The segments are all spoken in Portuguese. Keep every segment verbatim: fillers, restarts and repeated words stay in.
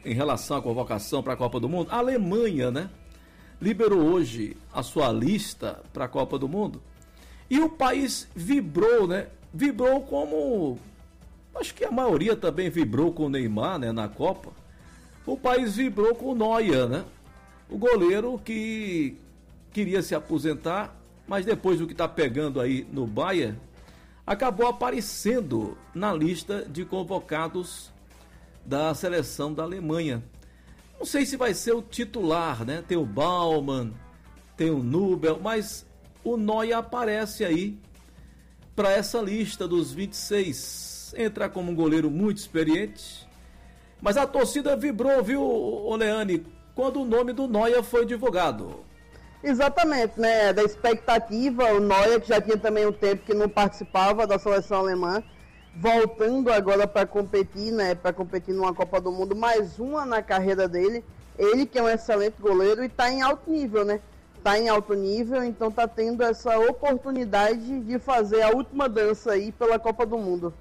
em relação à convocação para a Copa do Mundo, a Alemanha, né, liberou hoje a sua lista para a Copa do Mundo e o país vibrou, né? Vibrou como, acho que a maioria também vibrou com o Neymar, né, na Copa. O país vibrou com o Neuer, né? O goleiro que queria se aposentar, mas depois do que está pegando aí no Bayern, acabou aparecendo na lista de convocados da seleção da Alemanha. Não sei se vai ser o titular, né? Tem o Baumann, tem o Nubel, mas o Neuer aparece aí para essa lista dos vinte e seis. Entra como um goleiro muito experiente, mas a torcida vibrou, viu, Oleane, quando o nome do Neuer foi divulgado. Exatamente, né? Da expectativa, o Neuer, que já tinha também um tempo que não participava da seleção alemã, voltando agora para competir, né? Para competir numa Copa do Mundo, mais uma na carreira dele. Ele que é um excelente goleiro e está em alto nível, né? Está em alto nível, então está tendo essa oportunidade de fazer a última dança aí pela Copa do Mundo.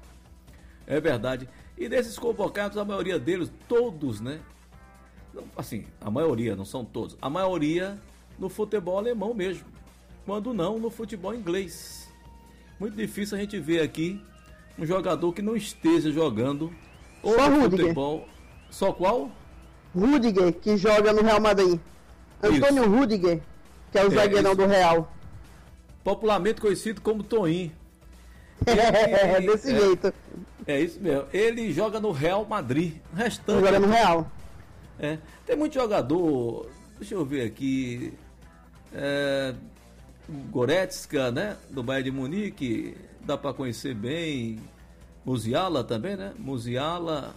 É verdade. E desses convocados, a maioria deles, todos, né? Assim, a maioria, não são todos. A maioria no futebol alemão mesmo. Quando não, no futebol inglês. Muito difícil a gente ver aqui um jogador que não esteja jogando ou Só no Rudiger. futebol. Só qual? Rudiger, que joga no Real Madrid. Antônio Isso. Rudiger, que é o É, zagueirão isso. do Real. Popularmente conhecido como Toinho. É, Ele- desse é, jeito. É isso mesmo. Ele joga no Real Madrid. O restante. Joga no Real. É, tem muito jogador, deixa eu ver aqui, é, Goretzka, né, do Bayern de Munique, dá para conhecer bem, Musiala também, né, Musiala,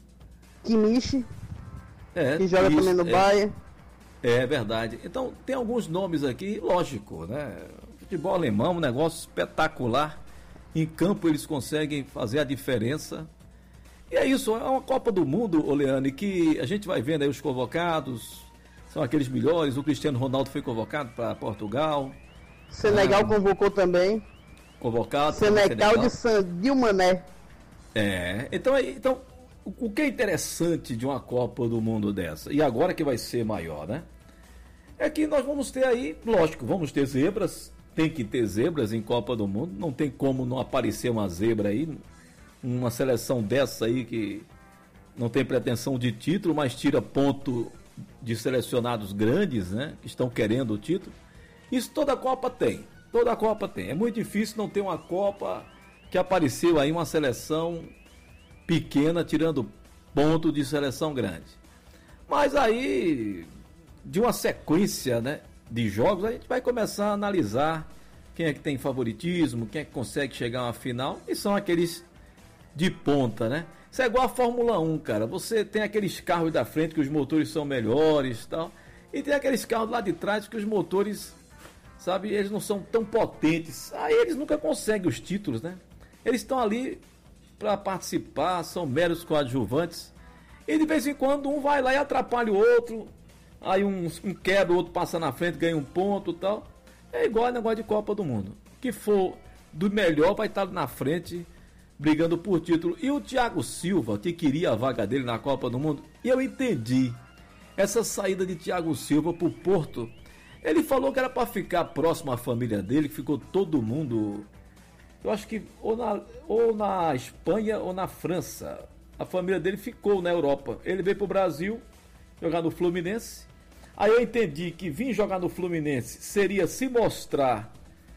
Kimmich, é, que joga isso, também no é, Bayern. é verdade. Então tem alguns nomes aqui, lógico, né, futebol alemão, um negócio espetacular, em campo eles conseguem fazer a diferença. E é isso, é uma Copa do Mundo, Oleane, que a gente vai vendo aí os convocados, são aqueles melhores. O Cristiano Ronaldo foi convocado para Portugal. Senegal Ah, convocou também. Convocado para Senegal de Sadio Mané. É, então, então o, o que é interessante de uma Copa do Mundo dessa, e agora que vai ser maior, né? É que nós vamos ter aí, lógico, vamos ter zebras, tem que ter zebras em Copa do Mundo, não tem como não aparecer uma zebra aí. Uma seleção dessa aí que não tem pretensão de título, mas tira ponto de selecionados grandes, né? Que estão querendo o título. Isso toda a Copa tem. Toda a Copa tem. É muito difícil não ter uma Copa que apareceu aí uma seleção pequena tirando ponto de seleção grande. Mas aí, de uma sequência, né, de jogos, a gente vai começar a analisar quem é que tem favoritismo, quem é que consegue chegar a uma final, e são aqueles de ponta, né? Isso é igual a Fórmula um, cara. Você tem aqueles carros da frente que os motores são melhores e tal. E tem aqueles carros lá de trás que os motores, sabe, eles não são tão potentes. Aí eles nunca conseguem os títulos, né? Eles estão ali para participar, são meros coadjuvantes. E de vez em quando um vai lá e atrapalha o outro. Aí um, um quebra, o outro passa na frente, ganha um ponto e tal. É igual a negócio de Copa do Mundo. O que for do melhor vai estar na frente, brigando por título. E o Thiago Silva, que queria a vaga dele na Copa do Mundo, e eu entendi essa saída de Thiago Silva para o Porto. Ele falou que era para ficar próximo à família dele, que ficou todo mundo, eu acho que ou na, ou na Espanha ou na França. A família dele ficou na Europa. Ele veio para o Brasil jogar no Fluminense. Aí eu entendi que vir jogar no Fluminense seria se mostrar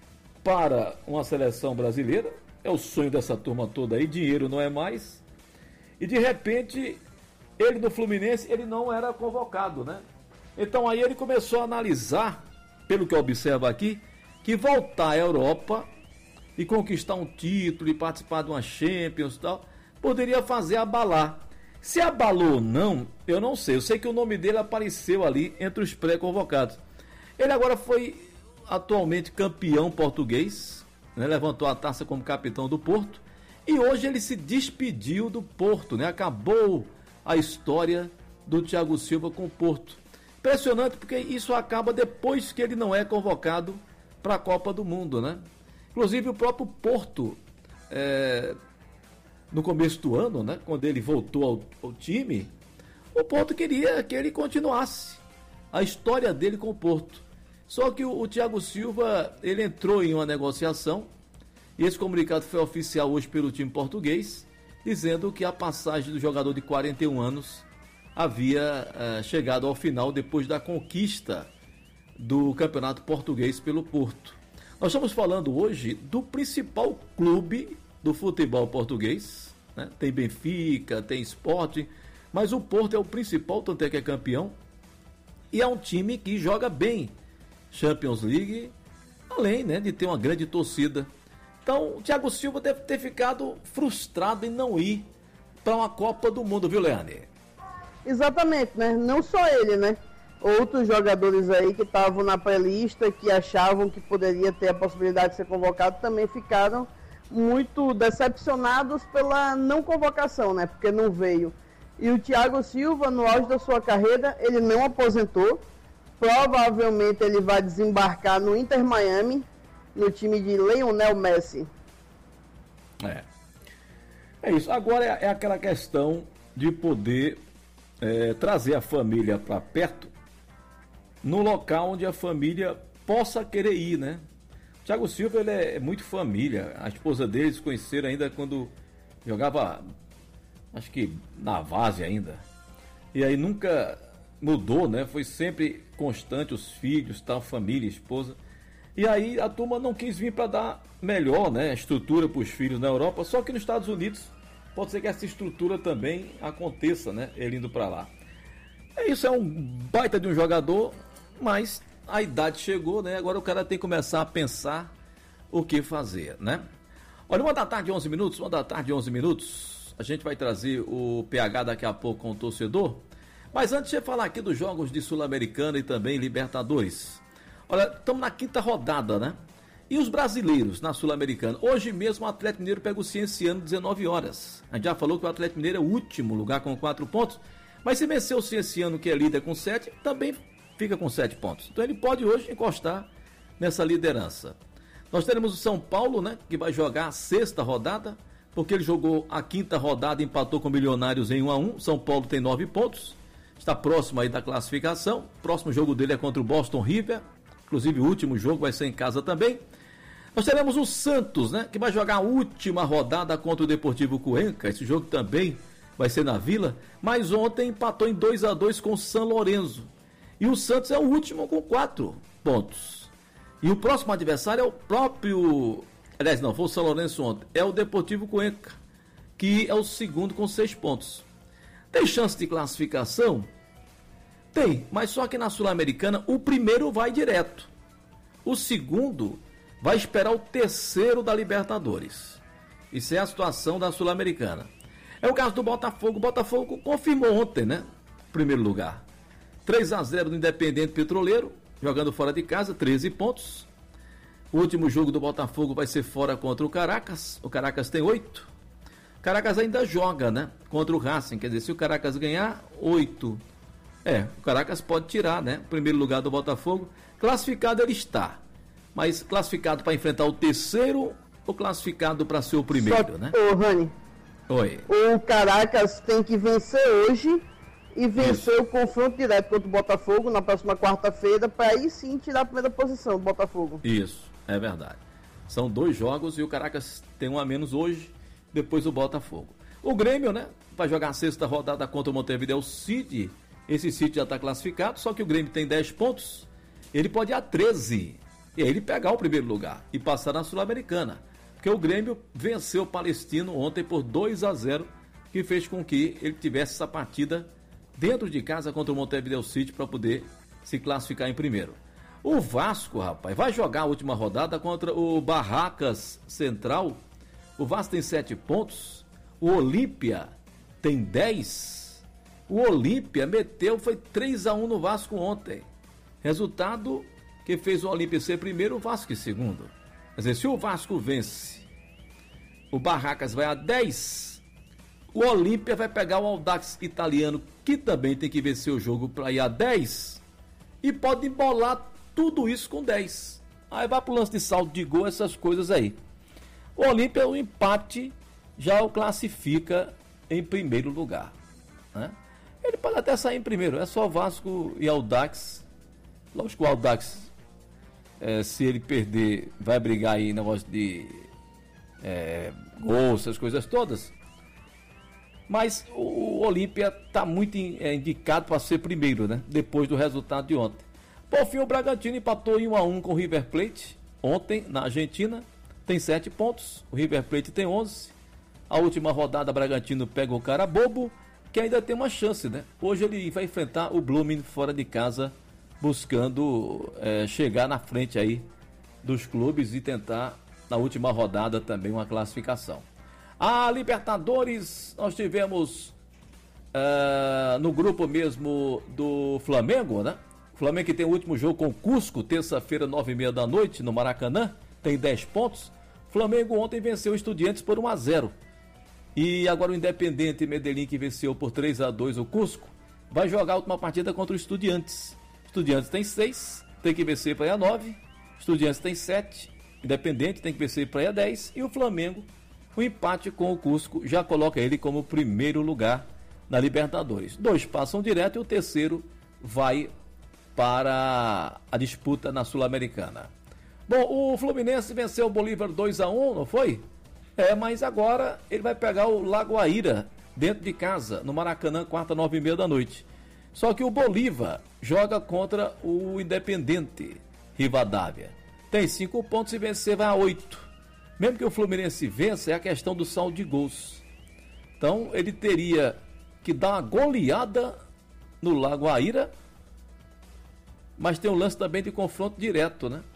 para uma seleção brasileira. É o sonho dessa turma toda aí, dinheiro não é mais. E de repente, ele no Fluminense, ele não era convocado, né? Então aí ele começou a analisar, pelo que eu observo aqui, que voltar à Europa e conquistar um título e participar de uma Champions e tal, poderia fazer abalar. Se abalou ou não, eu não sei. Eu sei que o nome dele apareceu ali entre os pré-convocados. Ele agora foi atualmente campeão português, né, levantou a taça como capitão do Porto, e hoje ele se despediu do Porto, né, acabou a história do Thiago Silva com o Porto. Impressionante, porque isso acaba depois que ele não é convocado para a Copa do Mundo, né? Inclusive o próprio Porto, é, no começo do ano, né, quando ele voltou ao, ao time, O Porto queria que ele continuasse a história dele com o Porto. Só que o, o Thiago Silva, ele entrou em uma negociação, e esse comunicado foi oficial hoje pelo time português, dizendo que a passagem do jogador de quarenta e um anos havia uh, chegado ao final depois da conquista do Campeonato Português pelo Porto. Nós estamos falando hoje do principal clube do futebol português, né? Tem Benfica, tem Sporting, mas o Porto é o principal, tanto é que é campeão, e é um time que joga bem Champions League, além, né, de ter uma grande torcida. Então, o Thiago Silva deve ter ficado frustrado em não ir para uma Copa do Mundo, viu, Leane? Exatamente, né? Não só ele, né? Outros jogadores aí que estavam na pré-lista, que achavam que poderia ter a possibilidade de ser convocado, também ficaram muito decepcionados pela não convocação, né? Porque não veio. E o Thiago Silva, no auge da sua carreira, ele não aposentou. Provavelmente ele vai desembarcar no Inter Miami, no time de Lionel Messi. É. É isso. Agora é, é aquela questão de poder é, trazer a família para perto, no local onde a família possa querer ir, né? O Thiago Silva, ele é muito família. A esposa dele se conheceram ainda quando jogava, acho que na Várzea ainda. E aí nunca mudou, né? Foi sempre constante, os filhos, tal, família, esposa. E aí a turma não quis vir para dar melhor, né, estrutura para os filhos na Europa, só que nos Estados Unidos pode ser que essa estrutura também aconteça, né, ele indo para lá. É isso, é um baita de um jogador, mas a idade chegou, né, agora o cara tem que começar a pensar o que fazer, né. Olha, uma da tarde, onze minutos, uma da tarde, onze minutos, a gente vai trazer o P H daqui a pouco com o torcedor, mas antes de falar aqui dos jogos de Sul-Americana e também Libertadores. Olha, estamos na quinta rodada, né? E os brasileiros na Sul-Americana? Hoje mesmo o Atlético Mineiro pega o Cienciano dezenove horas. A gente já falou que o Atlético Mineiro é o último lugar com quatro pontos, mas se vencer o Cienciano, que é líder com sete, também fica com sete pontos. Então ele pode hoje encostar nessa liderança. Nós teremos o São Paulo, né? Que vai jogar a sexta rodada, porque ele jogou a quinta rodada e empatou com o Milionários em um a um. São Paulo tem nove pontos, está próximo aí da classificação. O próximo jogo dele é contra o Boston River. Inclusive o último jogo vai ser em casa também. Nós teremos o Santos, né, que vai jogar a última rodada contra o Deportivo Cuenca. Esse jogo também vai ser na Vila. Mas ontem empatou em dois a dois com o São Lourenço. E o Santos é o último com quatro pontos. E o próximo adversário é o próprio... Aliás, não, foi o São Lourenço ontem. É o Deportivo Cuenca, que é o segundo com seis pontos. Tem chance de classificação? Tem, mas só que na Sul-Americana o primeiro vai direto. O segundo vai esperar o terceiro da Libertadores. Isso é a situação da Sul-Americana. É o caso do Botafogo. O Botafogo confirmou ontem, né? Primeiro lugar. três a zero do Independente Petroleiro, jogando fora de casa, treze pontos. O último jogo do Botafogo vai ser fora contra o Caracas. O Caracas tem oito. O Caracas ainda joga, né? Contra o Racing. Quer dizer, se o Caracas ganhar, oito. É, o Caracas pode tirar, né? O primeiro lugar do Botafogo. Classificado ele está. Mas classificado para enfrentar o terceiro ou classificado para ser o primeiro, Só, né? Ô, Rani. Oi. O Caracas tem que vencer hoje e vencer Isso. o confronto direto contra o Botafogo na próxima quarta-feira, para aí sim tirar a primeira posição do Botafogo. Isso, é verdade. São dois jogos e o Caracas tem um a menos hoje, depois o Botafogo. O Grêmio, né? Vai jogar a sexta rodada contra o Montevideo City. Esse City já está classificado, só que o Grêmio tem dez pontos. Ele pode ir a treze. E aí ele pegar o primeiro lugar e passar na Sul-Americana. Porque o Grêmio venceu o Palestino ontem por dois a zero, que fez com que ele tivesse essa partida dentro de casa contra o Montevideo City para poder se classificar em primeiro. O Vasco, rapaz, vai jogar a última rodada contra o Barracas Central. O Vasco tem sete pontos. O Olímpia tem dez. O Olímpia meteu, foi três a um no Vasco ontem. Resultado que fez o Olímpia ser primeiro, o Vasco em segundo. Quer dizer, se o Vasco vence, o Barracas vai a dez. O Olímpia vai pegar o Audax italiano, que também tem que vencer o jogo para ir a dez. E pode embolar tudo isso com dez. Aí vai pro lance de saldo de gol, essas coisas aí. O Olímpia, o empate já o classifica em primeiro lugar, né? Ele pode até sair em primeiro, é só Vasco e Audax. Lógico que o Audax, é, se ele perder, vai brigar aí negócio de é, gol, essas coisas todas. Mas o Olímpia está muito é, indicado para ser primeiro, né? Depois do resultado de ontem. Por fim, o Bragantino empatou em um a um com o River Plate ontem na Argentina. Tem sete pontos, o River Plate tem onze. A última rodada, o Bragantino pega o cara bobo, que ainda tem uma chance, né? Hoje ele vai enfrentar o Blooming fora de casa, buscando é, chegar na frente aí dos clubes e tentar, na última rodada, também uma classificação. A Libertadores, nós tivemos uh, no grupo mesmo do Flamengo, né? O Flamengo que tem o último jogo com o Cusco, terça-feira, nove e meia da noite, no Maracanã, tem dez pontos. O Flamengo ontem venceu o Estudiantes por um a zero. E agora o Independente Medellín, que venceu por três a dois o Cusco, vai jogar a última partida contra o Estudiantes. Estudiantes tem seis, tem que vencer para ir a nove. Estudiantes tem sete, Independente tem que vencer para ir a dez. E o Flamengo, o empate com o Cusco já coloca ele como primeiro lugar na Libertadores. Dois passam direto e o terceiro vai para a disputa na Sul-Americana. Bom, o Fluminense venceu o Bolívar dois a um, não foi? É, mas agora ele vai pegar o Lagoaíra dentro de casa, no Maracanã, quarta, nove e meia da noite. Só que o Bolívar joga contra o Independente Rivadavia. Tem cinco pontos e vencer vai a oito. Mesmo que o Fluminense vença, é a questão do saldo de gols. Então, ele teria que dar uma goleada no Lagoaíra, mas tem um lance também de confronto direto, né?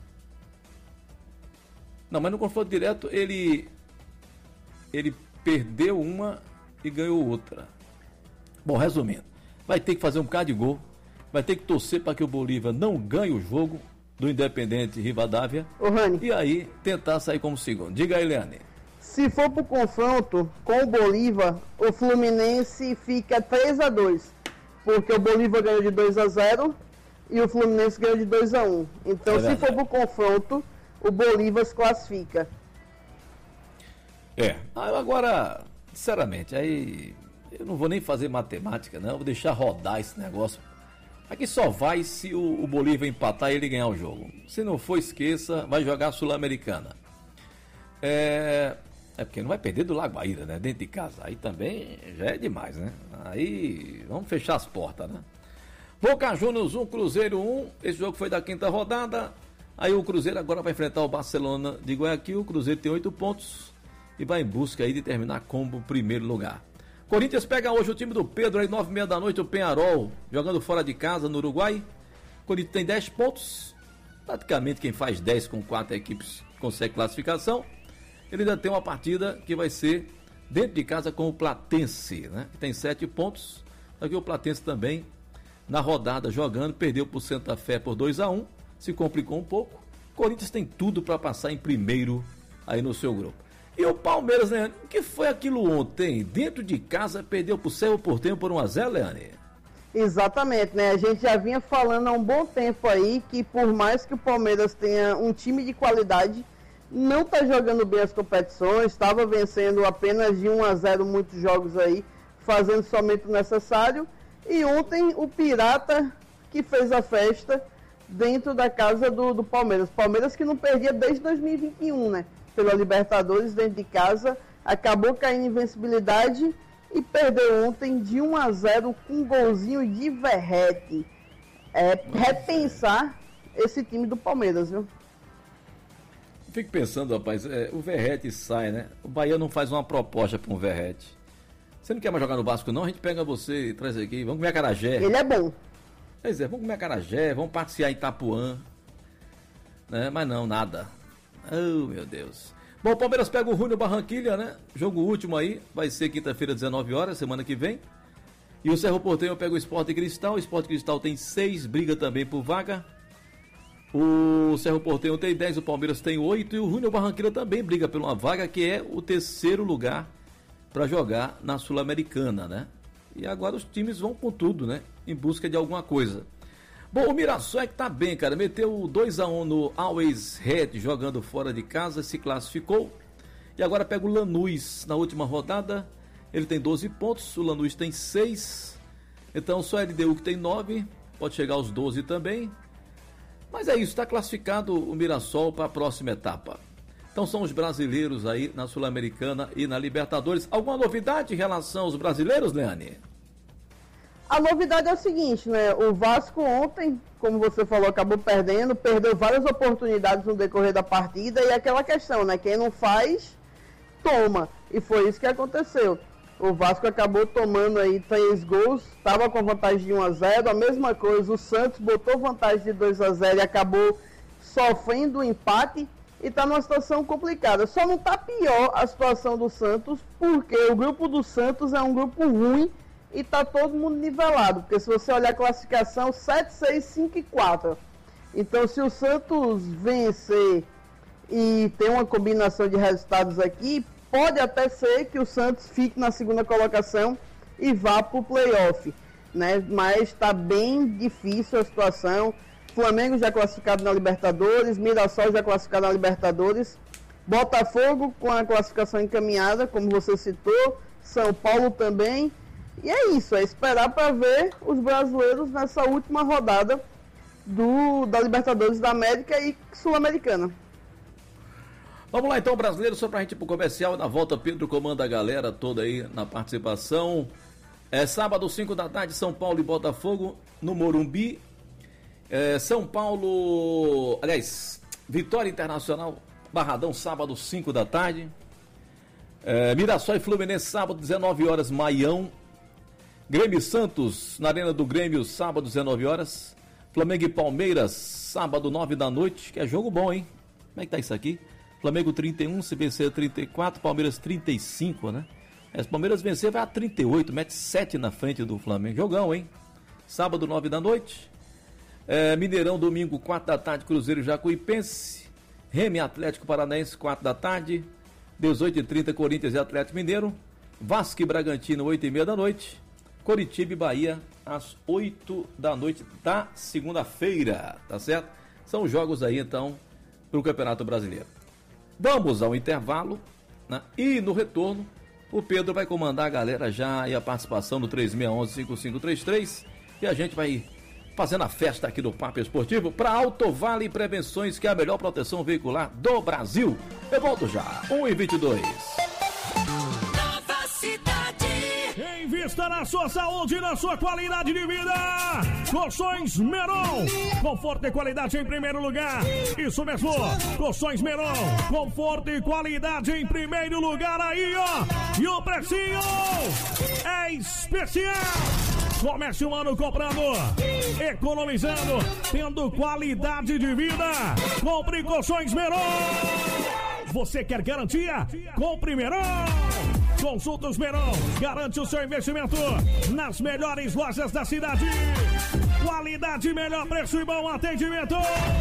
Não, mas no confronto direto, ele, ele perdeu uma e ganhou outra. Bom, resumindo, vai ter que fazer um bocado de gol, vai ter que torcer para que o Bolívar não ganhe o jogo do Independente Rivadavia. Ô, Rani, e aí tentar sair como segundo. Diga aí, Leane. Se for pro confronto com o Bolívar, o Fluminense fica três a dois, porque o Bolívar ganhou de dois a zero e o Fluminense ganhou de dois a um. Então, é se for pro confronto, o Bolívar se classifica. É, agora, sinceramente, aí eu não vou nem fazer matemática, não, eu vou deixar rodar esse negócio. Aqui só vai se o, o Bolívar empatar e ele ganhar o jogo. Se não for, esqueça, vai jogar a Sul-Americana. É, é porque não vai perder do Lagoaíra, né? Dentro de casa. Aí também já é demais, né? Aí vamos fechar as portas, né? Boca Juniors um, Cruzeiro um. Esse jogo foi da quinta rodada. Aí o Cruzeiro agora vai enfrentar o Barcelona de Guayaquil. O Cruzeiro tem oito pontos e vai em busca aí de terminar como primeiro lugar. Corinthians pega hoje o time do Pedro, aí nove e meia da noite, o Peñarol, jogando fora de casa no Uruguai. O Corinthians tem dez pontos, praticamente quem faz dez com quatro equipes consegue classificação. Ele ainda tem uma partida que vai ser dentro de casa com o Platense, né? Que tem sete pontos. Aqui o Platense também, na rodada jogando, perdeu para o Santa Fé por dois a um, se complicou um pouco. O Corinthians tem tudo para passar em primeiro aí no seu grupo. E o Palmeiras, Leane, o que foi aquilo ontem? Dentro de casa, perdeu para o Cerro Porteño por um a zero, Leane? Exatamente, né? A gente já vinha falando há um bom tempo aí que por mais que o Palmeiras tenha um time de qualidade, não está jogando bem as competições, estava vencendo apenas de um a zero muitos jogos aí, fazendo somente o necessário. E ontem o Pirata que fez a festa dentro da casa do, do Palmeiras. Palmeiras que não perdia desde dois mil e vinte e um, né? Pela Libertadores dentro de casa, acabou caindo em invencibilidade e perdeu ontem de um a zero com um golzinho de Verratti. É repensar esse time do Palmeiras, viu? Fico pensando, rapaz, é, o Verratti sai, né? O Bahia não faz uma proposta para um Verratti. Você não quer mais jogar no Vasco, não? A gente pega você e traz aqui, vamos comer acarajé. Ele é bom. Pois é, vamos comer acarajé, vamos passear em Itapuã. Né? Mas não, nada. Oh, meu Deus. Bom, o Palmeiras pega o Júnior Barranquilla, né? Jogo último aí, vai ser quinta-feira, dezenove horas, semana que vem. E o Cerro Porteño pega o Sport Cristal. O Sport Cristal tem seis, briga também por vaga. O Cerro Porteño tem dez, o Palmeiras tem oito. E o Júnior Barranquilla também briga por uma vaga, que é o terceiro lugar para jogar na Sul-Americana, né? E agora os times vão com tudo, né? Em busca de alguma coisa. Bom, o Mirassol é que tá bem, cara. Meteu dois a um no Always Red, jogando fora de casa, se classificou. E agora pega o Lanús na última rodada. Ele tem doze pontos, o Lanús tem seis. Então só a L D U que tem nove, pode chegar aos doze também. Mas é isso, está classificado o Mirassol para a próxima etapa. Então são os brasileiros aí na Sul-Americana e na Libertadores. Alguma novidade em relação aos brasileiros, Leane? A novidade é o seguinte, né? O Vasco ontem, como você falou, acabou perdendo, perdeu várias oportunidades no decorrer da partida e aquela questão, né? Quem não faz, toma. E foi isso que aconteceu. O Vasco acabou tomando aí três gols, estava com vantagem de um a zero, a mesma coisa, o Santos botou vantagem de dois a zero e acabou sofrendo o empate e está numa situação complicada. Só não está pior a situação do Santos, porque o grupo do Santos é um grupo ruim e está todo mundo nivelado, porque se você olhar a classificação, sete, seis, cinco e quatro. Então, se o Santos vencer e ter uma combinação de resultados aqui, pode até ser que o Santos fique na segunda colocação e vá para o playoff, né? Mas está bem difícil a situação. Flamengo já classificado na Libertadores, Mirassol já classificado na Libertadores, Botafogo com a classificação encaminhada, como você citou, São Paulo também. E é isso, é esperar para ver os brasileiros nessa última rodada do, da Libertadores da América e Sul-Americana. Vamos lá então, brasileiro, só pra gente ir pro comercial. Na volta, Pedro comanda a galera toda aí na participação. É sábado, cinco da tarde, São Paulo e Botafogo, no Morumbi. É, São Paulo, aliás, Vitória Internacional, Barradão, sábado, cinco da tarde. É, Mirassol e Fluminense, sábado, dezenove horas, Maião. Grêmio e Santos, na Arena do Grêmio, sábado, dezenove horas. Flamengo e Palmeiras, sábado, nove da noite, que é jogo bom, hein? Como é que tá isso aqui? Flamengo trinta e um, C B C trinta e quatro, Palmeiras trinta e cinco, né? As Palmeiras vencer vai a trinta e oito, mete sete na frente do Flamengo. Jogão, hein? Sábado, nove da noite. É, Mineirão, domingo, quatro da tarde, Cruzeiro e Jacuipense. Remy Atlético Paranaense, quatro da tarde. dezoito e trinta, Corinthians e Atlético Mineiro. Vasco e Bragantino, oito e meia da noite. Coritiba e Bahia, às oito da noite da segunda-feira, tá certo? São jogos aí, então, para o Campeonato Brasileiro. Vamos ao intervalo, né? E no retorno, o Pedro vai comandar a galera já e a participação no três seis um um, cinco cinco três três e a gente vai fazendo a festa aqui do Papo Esportivo para Alto Vale Prevenções, que é a melhor proteção veicular do Brasil. Eu volto já, um e vinte e dois. Nova Cidade. Invista na sua saúde e na sua qualidade de vida. Colchões Meron, conforto e qualidade em primeiro lugar. Isso mesmo, Colchões Meron, conforto e qualidade em primeiro lugar aí, ó. E o precinho é especial. Comece o ano comprando, economizando, tendo qualidade de vida. Compre Colchões Meron. Você quer garantia? Compre Meron. Consultas Meron, garante o seu investimento nas melhores lojas da cidade. Qualidade, melhor preço e bom atendimento.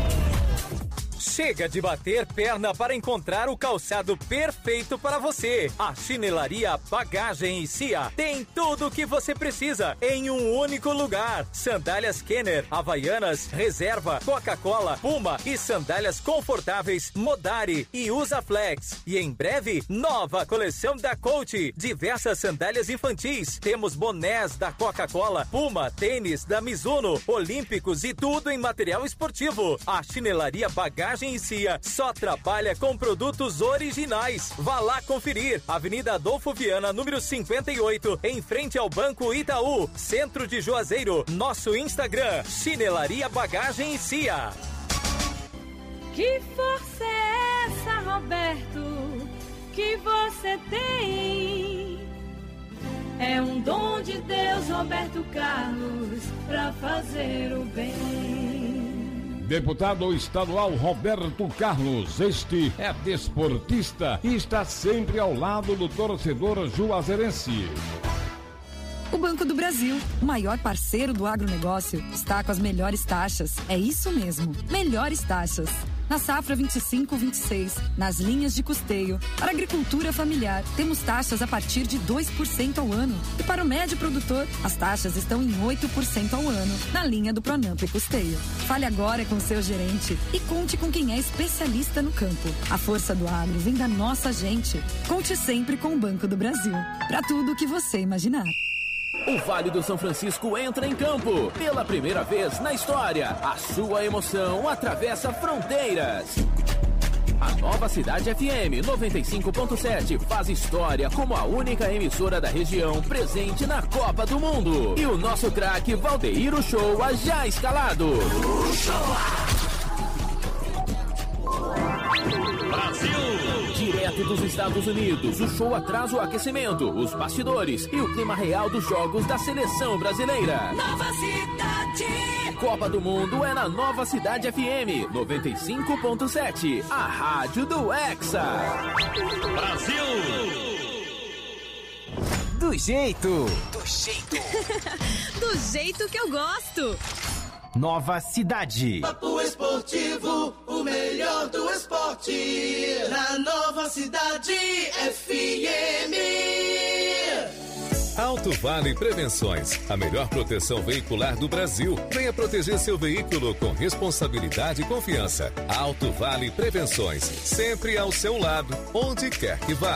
Chega de bater perna para encontrar o calçado perfeito para você. A Chinelaria Bagagem e Cia tem tudo o que você precisa em um único lugar. Sandálias Kenner, Havaianas, Reserva, Coca-Cola, Puma e sandálias confortáveis Modari e Usaflex. E em breve, nova coleção da Coach. Diversas sandálias infantis. Temos bonés da Coca-Cola, Puma, tênis da Mizuno, Olímpicos e tudo em material esportivo. A Chinelaria Bagagem e Cia só trabalha com produtos originais. Vá lá conferir. Avenida Adolfo Viana, número cinquenta e oito, em frente ao Banco Itaú, centro de Juazeiro. Nosso Instagram, Chinelaria Bagagem e Cia. Que força é essa, Roberto, que você tem? É um dom de Deus, Roberto Carlos, pra fazer o bem. Deputado estadual Roberto Carlos, este é desportista e está sempre ao lado do torcedor juazeirense. O Banco do Brasil, o maior parceiro do agronegócio, está com as melhores taxas. É isso mesmo, melhores taxas. Na safra vinte e cinco vinte e seis, nas linhas de custeio, para agricultura familiar, temos taxas a partir de dois por cento ao ano. E para o médio produtor, as taxas estão em oito por cento ao ano, na linha do Pronamp e Custeio. Fale agora com seu gerente e conte com quem é especialista no campo. A força do agro vem da nossa gente. Conte sempre com o Banco do Brasil. Para tudo o que você imaginar. O Vale do São Francisco entra em campo. Pela primeira vez na história, a sua emoção atravessa fronteiras. A Nova Cidade F M noventa e cinco ponto sete faz história como a única emissora da região presente na Copa do Mundo. E o nosso craque Valdeir Uchoa já escalado. Brasil! Direto dos Estados Unidos, o show traz o aquecimento, os bastidores e o clima real dos jogos da seleção brasileira. Nova Cidade. Copa do Mundo é na Nova Cidade F M noventa e cinco ponto sete, a rádio do Hexa. Brasil! Do jeito. Do jeito. Do jeito que eu gosto. Nova Cidade. Papo Esportivo, o melhor do esporte. Na Nova Cidade F M. Alto Vale Prevenções, a melhor proteção veicular do Brasil. Venha proteger seu veículo com responsabilidade e confiança. Alto Vale Prevenções, sempre ao seu lado, onde quer que vá.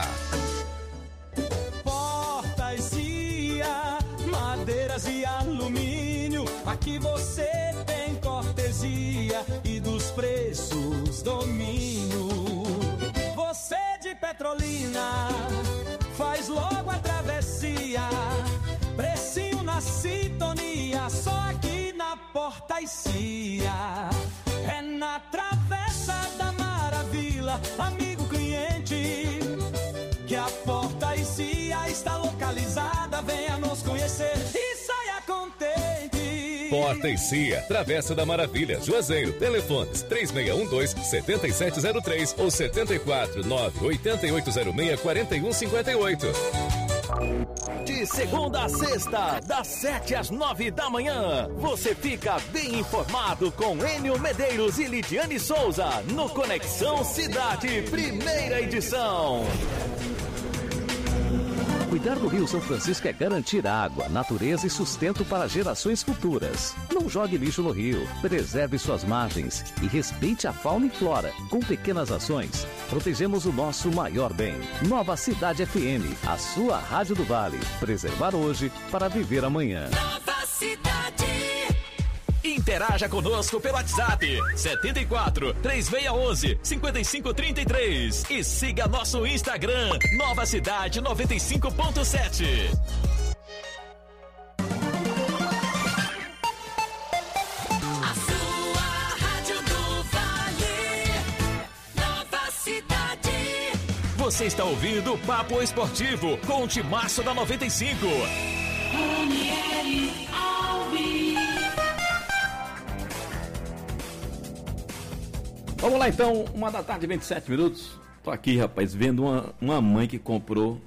Portas Cia, madeiras e alumínio, aqui você tem cortesia e dos preços domínio. Você de Petrolina faz logo a travessia, precinho na sintonia, só aqui na Porta e Cia. É na Travessa da Maravilha, amigo cliente, que a Porta e Cia está localizada. Venha nos conhecer e saia contente. Porta e Cia, Travessa da Maravilha, Juazeiro. Telefones três seis um dois, sete sete zero três ou sete quatro nove, oito oito zero seis, quatro um cinco oito. De segunda a sexta, das sete às nove da manhã, você fica bem informado com Enio Medeiros e Lidiane Souza no Conexão Cidade, primeira edição. Cuidar do Rio São Francisco é garantir água, natureza e sustento para gerações futuras. Não jogue lixo no rio, preserve suas margens e respeite a fauna e flora. Com pequenas ações, protegemos o nosso maior bem. Nova Cidade F M, a sua rádio do Vale. Preservar hoje para viver amanhã. Nova Cidade. Interaja conosco pelo WhatsApp setenta e quatro, três seis um um, cinco cinco três três e siga nosso Instagram Nova Cidade noventa e cinco ponto sete. A sua rádio do Vale. Nova Cidade. Você está ouvindo o Papo Esportivo com o Timaço da noventa e cinco. Ranieri Alves. Vamos lá então, uma da tarde, vinte e sete minutos. Tô aqui, rapaz, vendo uma, uma mãe que comprou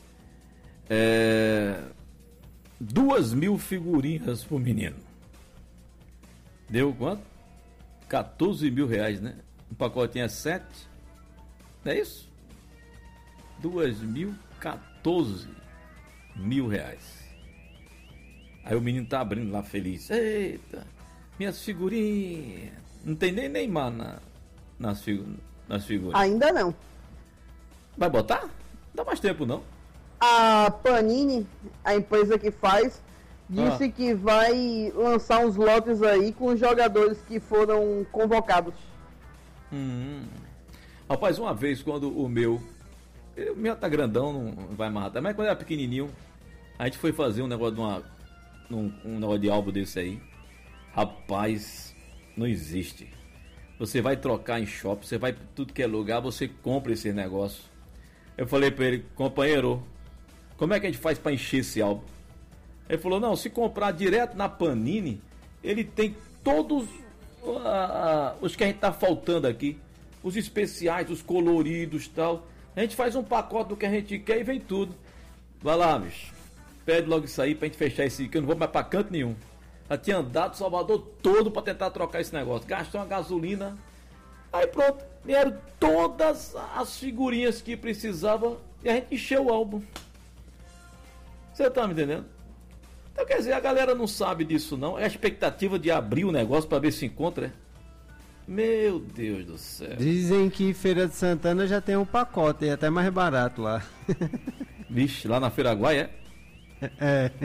é, duas mil figurinhas pro menino. Deu quanto? quatorze mil reais, né? Um pacotinho é sete. Não é isso? Duas mil, quatorze mil reais. Aí o menino tá abrindo lá feliz. Eita, minhas figurinhas. Não tem nem Neymar na, nas, figu, nas figuras. Ainda não. Vai botar? Não dá mais tempo não. A Panini, a empresa que faz, disse Ah. que vai lançar uns lotes aí com os jogadores que foram convocados. Hum. Rapaz, uma vez quando o meu. O meu tá grandão, não vai mais. Mas quando era pequenininho, a gente foi fazer um negócio de uma. Um, um negócio de álbum desse aí. Rapaz, não existe. Você vai trocar em shopping, você vai pra tudo que é lugar, você compra esse negócio. Eu falei pra ele, companheiro, como é que a gente faz pra encher esse álbum? Ele falou, não, se comprar direto na Panini, ele tem todos uh, uh, os que a gente tá faltando aqui. Os especiais, os coloridos e tal. A gente faz um pacote do que a gente quer e vem tudo. Vai lá, bicho. Pede logo isso aí pra gente fechar esse, que eu não vou mais pra canto nenhum. Já tinha andado o Salvador todo pra tentar trocar esse negócio. Gastou uma gasolina. Aí pronto, vieram todas as figurinhas que precisava e a gente encheu o álbum. Você tá me entendendo? Então quer dizer, a galera não sabe disso não. É a expectativa de abrir o negócio pra ver se encontra. Meu Deus do céu. Dizem que Feira de Santana já tem um pacote, é até mais barato lá. Vixe, lá na Feira Guai, é? É.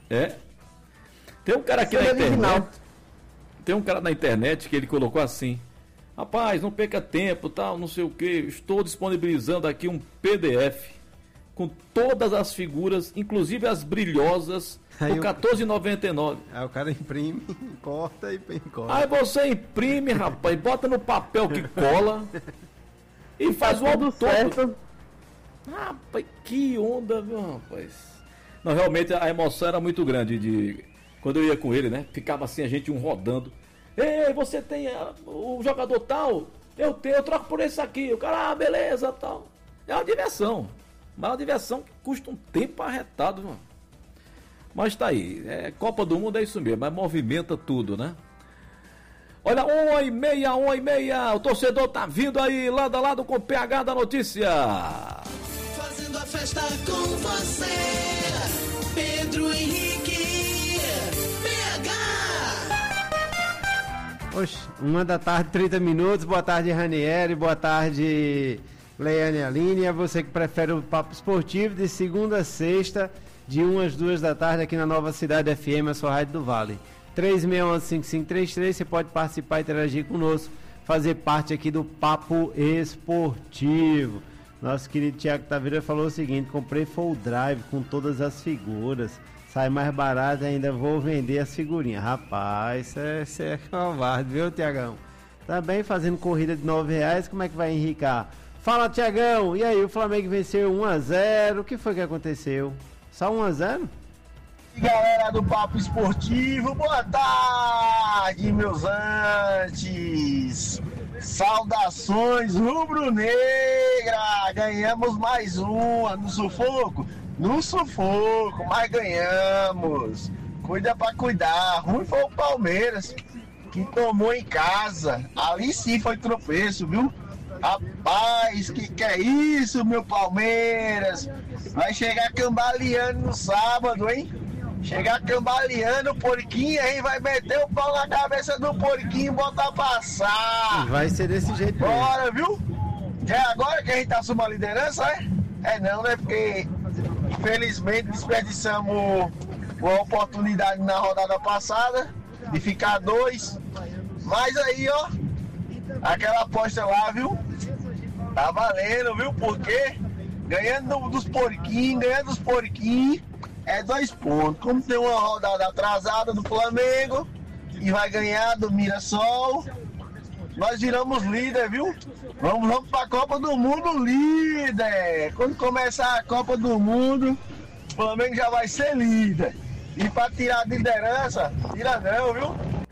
É. Tem um cara aqui na internet. Tem um cara na internet que ele colocou assim: rapaz, não perca tempo, tal, não sei o que. Estou disponibilizando aqui um P D F com todas as figuras, inclusive as brilhosas, por quatorze reais e noventa e nove centavos. Aí o cara imprime, corta e corta. Aí você imprime, rapaz, bota no papel que cola e faz o álbum todo. Rapaz, que onda, viu, rapaz? Não, realmente a emoção era muito grande de quando eu ia com ele, né? Ficava assim, a gente um rodando. Ei, você tem uh, o jogador tal? Eu tenho, eu troco por esse aqui. O cara, ah, beleza, tal. É uma diversão. Mas é uma diversão que custa um tempo arretado, mano. Mas tá aí. É, Copa do Mundo é isso mesmo, mas movimenta tudo, né? Olha, uma e meia, uma e meia. O torcedor tá vindo aí, lado a lado com o P H da notícia. Fazendo a festa com você, Pedro Henrique, P H. Oxe, uma da tarde, trinta minutos. Boa tarde, Ranieri. Boa tarde, Leiane Aline. É você que prefere o Papo Esportivo de segunda a sexta, de uma às duas da tarde, aqui na Nova Cidade F M, a sua rádio do Vale. três seis um, cinco cinco três três, você pode participar e interagir conosco, fazer parte aqui do Papo Esportivo. Nosso querido Tiago Taveira falou o seguinte: comprei full drive com todas as figuras, sai mais barato, ainda vou vender as figurinhas. Rapaz, você é, é covarde, viu, Tiagão? Também fazendo corrida de nove reais, como é que vai enricar? Fala, Tiagão, e aí, o Flamengo venceu um a zero, o que foi que aconteceu? Só um a zero? E galera do Papo Esportivo, boa tarde, meus antes. Saudações rubro-negra, ganhamos mais uma no sufoco, no sufoco, mas ganhamos. Cuida pra cuidar. Ruim foi o Palmeiras, que tomou em casa. Ali sim foi tropeço, viu? Rapaz, que que é isso, meu Palmeiras? Vai chegar cambaleando no sábado, hein? Chegar cambaleando o porquinho, aí vai meter o pau na cabeça do porquinho e botar passar. Vai ser desse jeito. Bora, viu? Já é agora que a gente assuma a liderança, é? É não, né? Porque infelizmente desperdiçamos uma oportunidade na rodada passada de ficar dois. Mas aí, ó, aquela aposta lá, viu? Tá valendo, viu? Porque ganhando dos porquinhos, ganhando dos porquinhos, é dois pontos. Como tem uma rodada atrasada do Flamengo e vai ganhar do Mirassol, nós viramos líder, viu? Vamos, vamos pra Copa do Mundo líder. Quando começar a Copa do Mundo, o Flamengo já vai ser líder. E pra tirar a liderança, tira não, viu?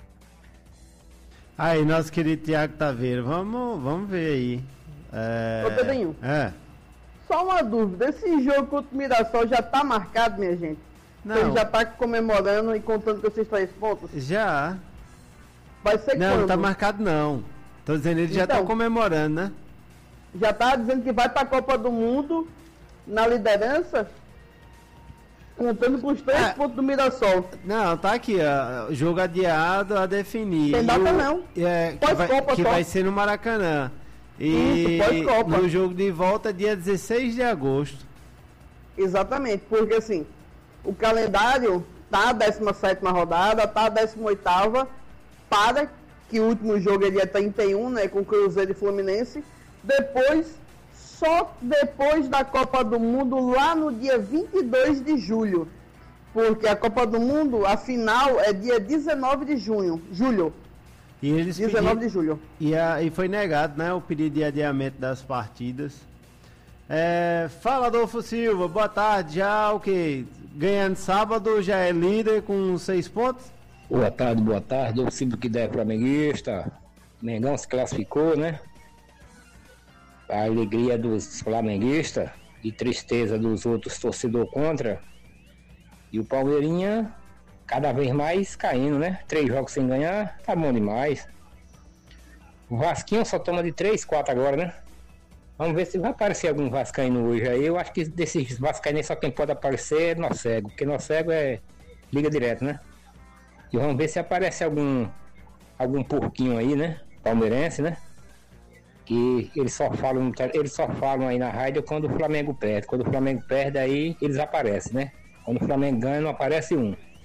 Aí, nosso querido Tiago Taveira, vamos, vamos ver aí. É... Ô, Pedrinho. É. Só uma dúvida, esse jogo contra o Mirassol já tá marcado, minha gente? Não. Ele já tá comemorando e contando com esses três pontos? Já. Vai ser Não, quando? não tá marcado não. Tô dizendo, eles já Então, estão comemorando, né? Já tá dizendo que vai pra Copa do Mundo na liderança, contando com os três Ah. pontos do Mirassol. Não, tá aqui, ó, jogo adiado a definir. Tem data E o- não. É, que vai, Pós-Copa que só. vai ser no Maracanã. E Isso, pós-Copa. no jogo de volta, dia dezesseis de agosto. Exatamente, porque assim, o calendário tá a décima sétima rodada, tá a décima oitava, para que o último jogo é dia trinta e um, né, com Cruzeiro e Fluminense. Depois, só depois da Copa do Mundo, lá no dia vinte e dois de julho. Porque a Copa do Mundo, a final é dia dezenove de junho, julho. E eles dezenove pediram- de julho. E, a, e foi negado, né, o pedido de adiamento das partidas. É, fala, Adolfo Silva, boa tarde. Já o que? Ganhando sábado, já é líder com seis pontos? Boa tarde, boa tarde. Eu sinto que der flamenguista. Mengão se classificou, né? A alegria dos flamenguistas e tristeza dos outros torcedores contra. E o Palmeirinha cada vez mais caindo, né? Três jogos sem ganhar, tá bom demais. O Vasquinho só toma de três, quatro agora, né? Vamos ver se vai aparecer algum vascaíno hoje aí. Eu acho que desses vascaínos só quem pode aparecer é nós cego, porque nós cego é liga direto, né? E vamos ver se aparece algum algum porquinho aí, né? Palmeirense, né? Que eles só falam, eles só falam aí na rádio quando o Flamengo perde. Quando o Flamengo perde aí, eles aparecem, né? Quando o Flamengo ganha, não aparece um.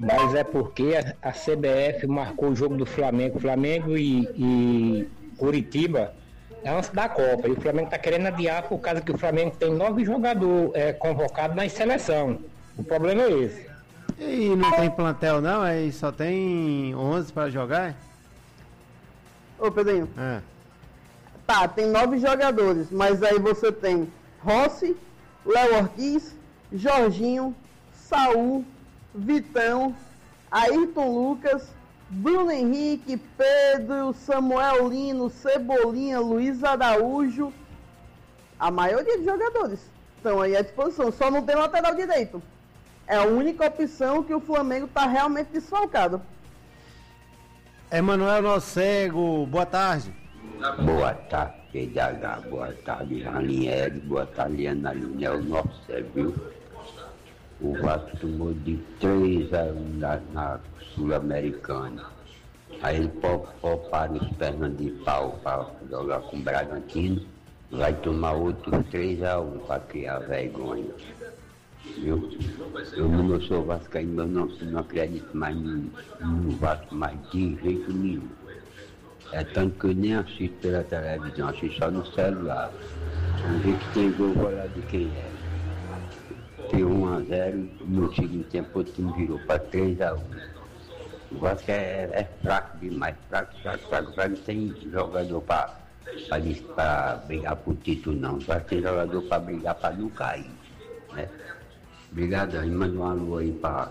Mas é porque a, a C B F marcou o jogo do Flamengo. Flamengo e, e Curitiba é antes da Copa. E o Flamengo está querendo adiar por causa que o Flamengo tem nove jogadores é, convocados na seleção. O problema é esse. E não tem plantel não? Aí só tem onze para jogar? Ô, Pedrinho. É. Tá, tem nove jogadores, mas aí você tem Rossi, Léo Ortiz, Jorginho, Saul, Vitão, Ayrton Lucas, Bruno Henrique, Pedro, Samuel Lino, Cebolinha, Luiz Araújo. A maioria de jogadores estão aí à disposição, só não tem lateral direito. É a única opção que o Flamengo está realmente desfalcado. Emanuel Nocego, boa tarde. Boa tarde, P D H, boa tarde, Ranieri, boa tarde, Ana Linha, o Nocego, viu? O Vasco tomou de três a um na, na Sul-Americana. Aí ele pouparam os pernas de pau para jogar com o Bragantino. Vai tomar outro três a um para criar vergonha. Viu? Eu não sou vascaíno, eu não, não acredito mais no, no Vasco, mais de jeito nenhum. É tanto que eu nem assisto pela televisão, assisto só no celular. Vamos ver que tem gol, vou lá de quem é. Tem um a zero, no segundo tempo o time virou para três a um. O Vasco é, é fraco demais, fraco, fraco, fraco, fraco. Não tem jogador para brigar por título não. Só tem jogador para brigar para não cair. Né? Obrigado, aí manda um alô aí para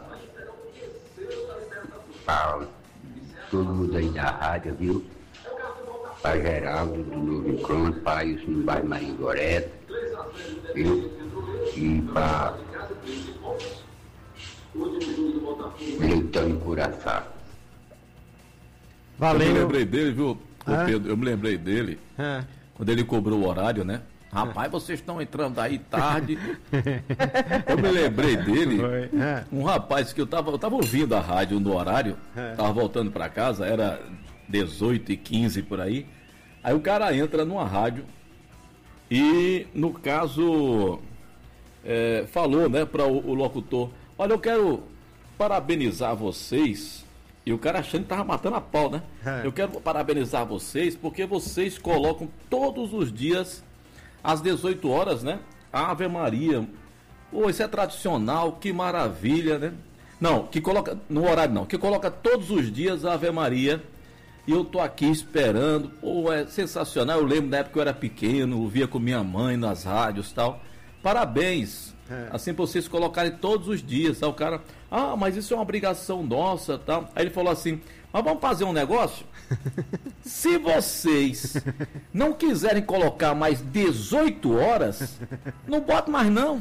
todo mundo aí da rádio, viu? Para Geraldo, do Novo Encontro, para isso no bairro Maringoré, viu? E para Leitão em Curaçá. Valeu. Eu me lembrei dele, viu, ah? Pedro? Eu me lembrei dele ah. quando ele cobrou o horário, né? Rapaz, vocês estão entrando aí tarde. Eu me lembrei dele, um rapaz que eu tava, eu tava ouvindo a rádio no horário, tava voltando para casa, era dezoito e quinze por aí. Aí o cara entra numa rádio e, no caso, é, falou, né, para o, o locutor: olha, eu quero parabenizar vocês. E o cara achando que tava matando a pau, né? Eu quero parabenizar vocês porque vocês colocam todos os dias às dezoito horas, né? A Ave Maria. Pô, isso é tradicional, que maravilha, né? Não, que coloca, no horário não, que coloca todos os dias a Ave Maria. E eu tô aqui esperando. Pô, é sensacional. Eu lembro da época que eu era pequeno, ouvia com minha mãe nas rádios e tal. Parabéns. É. Assim pra vocês colocarem todos os dias. Tá? O cara, ah, mas isso é uma obrigação nossa, tal. Aí ele falou assim: mas vamos fazer um negócio? Se vocês não quiserem colocar mais dezoito horas, não bota mais não.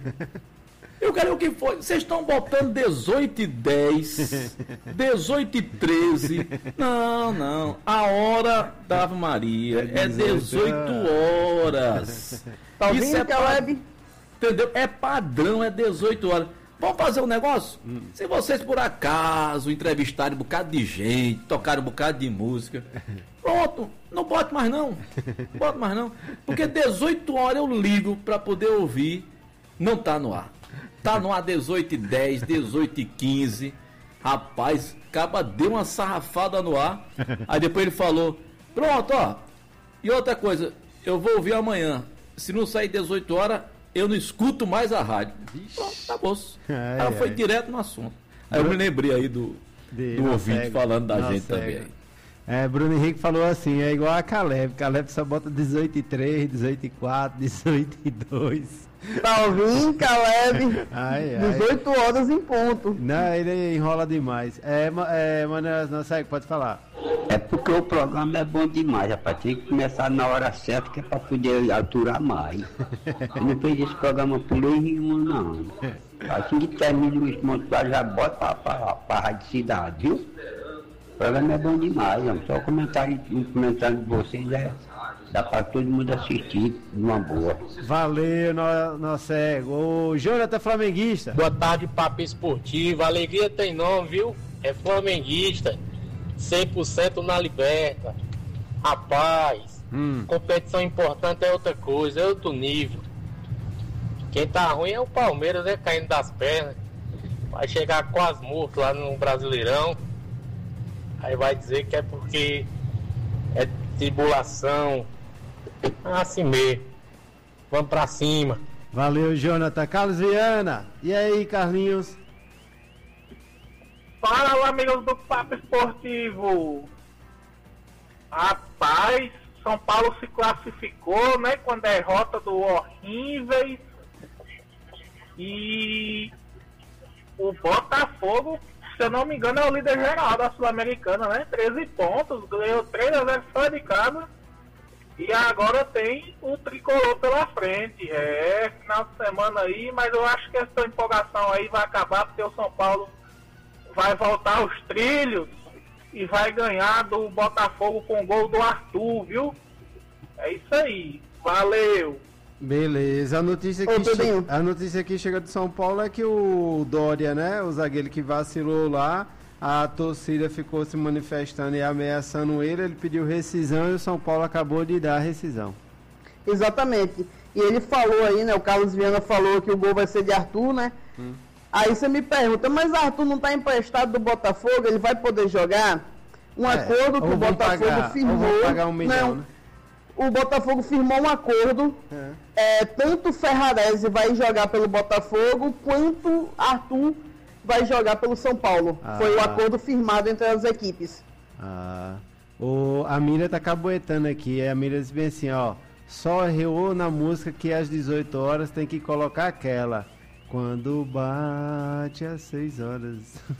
Eu quero o que foi. Vocês estão botando dezoito e dez, dezoito e treze. Não, não. A hora da Ave Maria é dezoito horas. Tá ouvindo, isso é Caleb? Entendeu? É padrão, é dezoito horas. Vamos fazer um negócio? Hum. Se vocês por acaso entrevistarem um bocado de gente, tocarem um bocado de música, pronto, não bote mais não. Não bote mais não. Porque dezoito horas eu ligo para poder ouvir, não tá no ar. Tá no ar dezoito e dez, dezoito e quinze. Rapaz, acaba deu uma sarrafada no ar. Aí depois ele falou: pronto, ó. E outra coisa, eu vou ouvir amanhã. Se não sair dezoito horas, eu não escuto mais a rádio. Pronto, tá bom. Ai, Ela foi ai. direto no assunto. Aí eu me lembrei aí do, De- do na ouvinte cega, falando da na gente cega. também. Aí. É, Bruno Henrique falou assim, é igual a Caleb. Caleb só bota dezoito e três, dezoito e quatro, dezoito e dois. Tá ouvindo, Caleb? Ai, ai. dezoito horas em ponto. Não, ele enrola demais. É, ma- é Manuel Nocego, pode falar. É porque o programa é bom demais, rapaz. Tem que começar na hora certa, que é pra poder aturar mais. Eu não fiz esse programa por lei nenhuma, não. Assim que termina o Monte Claro, já bota pra, pra, pra Rádio Cidade, viu? O programa é bom demais, ó. Só o comentário, um comentário de vocês é, dá pra todo mundo assistir numa boa. Valeu, no, Nocego. Ô, Jonathan Flamenguista. Boa tarde, Papo Esportivo. A alegria tem nome, viu? É flamenguista. cem por cento na liberta. Rapaz, hum. competição importante é outra coisa, é outro nível. Quem tá ruim é o Palmeiras, né? Caindo das pernas. vai chegar quase morto lá no Brasileirão. Aí vai dizer que é porque é tribulação. Assim mesmo. Vamos pra cima. Valeu, Jonathan. Carlos Viana. E aí, Carlinhos? Fala, amigos do Papo Esportivo. Rapaz, São Paulo se classificou, né, com a derrota do Horríveis. E o Botafogo, se eu não me engano, é o líder geral da Sul-Americana, né? treze pontos, ganhou três a zero fora de casa. E agora tem o tricolor pela frente. É, final de semana aí, mas eu acho que essa empolgação aí vai acabar porque o São Paulo vai voltar aos trilhos e vai ganhar do Botafogo com gol do Arthur, viu? É isso aí. Valeu! Beleza, a notícia que, che... a notícia que chega de São Paulo é que o Dória, né, o zagueiro que vacilou lá, a torcida ficou se manifestando e ameaçando ele, ele pediu rescisão e o São Paulo acabou de dar a rescisão. Exatamente. E ele falou aí, né, o Carlos Viana falou que o gol vai ser de Arthur, né? Hum. Aí você me pergunta, mas Arthur não está emprestado do Botafogo, ele vai poder jogar? Um é, acordo que o Botafogo pagar, firmou. Pagar um milhão, não, né? O Botafogo firmou um acordo. É. É, tanto Ferrarese vai jogar pelo Botafogo, quanto Arthur vai jogar pelo São Paulo. Ah. Foi o acordo firmado entre as equipes. Ah. O, a Miriam tá caboetando aqui. A Miriam diz bem assim, ó. Só errou na música que às dezoito horas tem que colocar aquela. Quando bate às seis horas.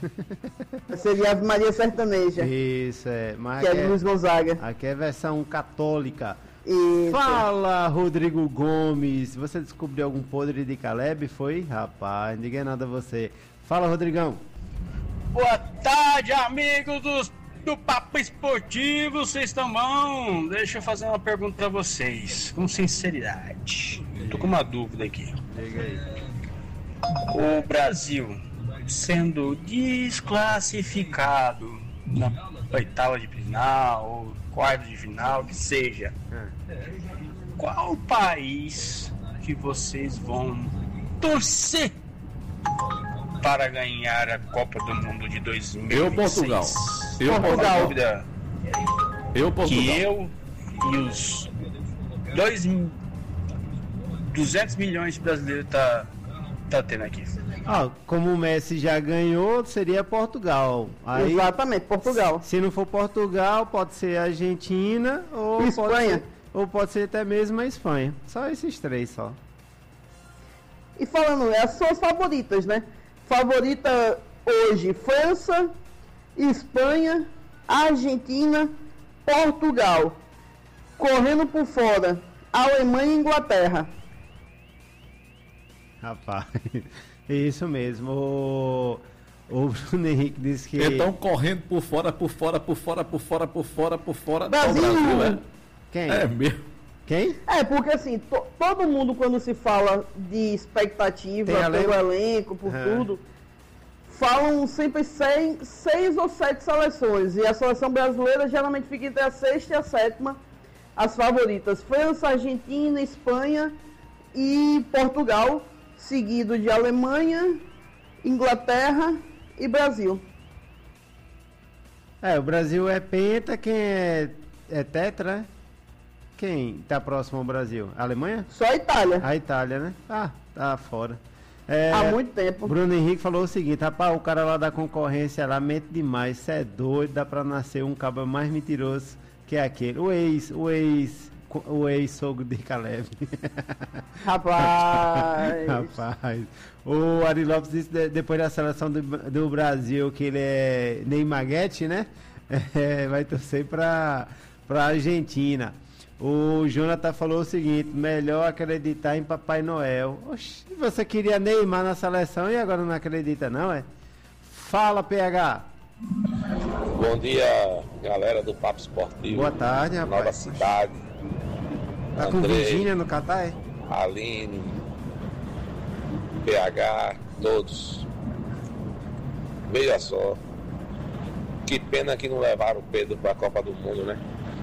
Seria Ave Maria Sertaneja. Isso, é. Mas que é de Luiz Gonzaga. Aqui é versão católica. Isso. Fala, Rodrigo Gomes. Você descobriu algum podre de Caleb? Foi? Rapaz, ninguém nada você. Fala, Rodrigão. Boa tarde, amigos dos, do Papo Esportivo. Vocês estão bom? Deixa eu fazer uma pergunta pra vocês. Com sinceridade. Tô com uma dúvida aqui. Liga aí. O Brasil sendo desclassificado na oitava de final ou quarto de final, que seja, qual país que vocês vão torcer para ganhar a Copa do Mundo de dois mil e vinte e seis? Eu, Portugal. Eu, Portugal. Dúvida eu, Portugal. Que eu e os dois, duzentos milhões de brasileiros tá tá tendo aqui. Ah, como o Messi já ganhou, seria Portugal. Aí, exatamente, Portugal. Se não for Portugal, pode ser Argentina ou Espanha. Pode ser, ou pode ser até mesmo a Espanha. Só esses três só. E falando, as suas favoritas, né? Favorita hoje, França, Espanha, Argentina, Portugal. Correndo por fora, Alemanha e Inglaterra. Rapaz, é isso mesmo. O, o Bruno Henrique disse que... Estão correndo por fora, por fora, por fora, por fora, por fora, por fora. Brasil! Brasil é? Quem? É mesmo. Quem? É, porque assim, to, todo mundo quando se fala de expectativa, pelo elenco, por é. tudo, falam sempre seis, seis ou sete seleções. E a seleção brasileira geralmente fica entre a sexta e a sétima, as favoritas. França, Argentina, Espanha e Portugal, seguido de Alemanha, Inglaterra e Brasil. É, o Brasil é penta, quem é, é tetra, né? Quem tá próximo ao Brasil? A Alemanha? Só a Itália. A Itália, né? Ah, tá fora. É, há muito tempo. Bruno Henrique falou o seguinte, rapaz, o cara lá da concorrência lá mente demais, cê é doido, dá pra nascer um cabo mais mentiroso que aquele. O ex, o ex... O ex-sogro de Caleb. Rapaz. Rapaz. O Ari Lopes disse de, depois da seleção do, do Brasil que ele é Neymaguete, né? É, vai torcer para a Argentina. O Jonathan falou o seguinte: melhor acreditar em Papai Noel. Oxi, você queria Neymar na seleção e agora não acredita, não, é? Fala, P H. Bom dia, galera do Papo Esportivo. Boa tarde, rapaz. Nova Cidade. Tá com Andrei, Virgínia no Catar, é? Aline, P H, todos. Veja só. Que pena que não levaram o Pedro para a Copa do Mundo, né?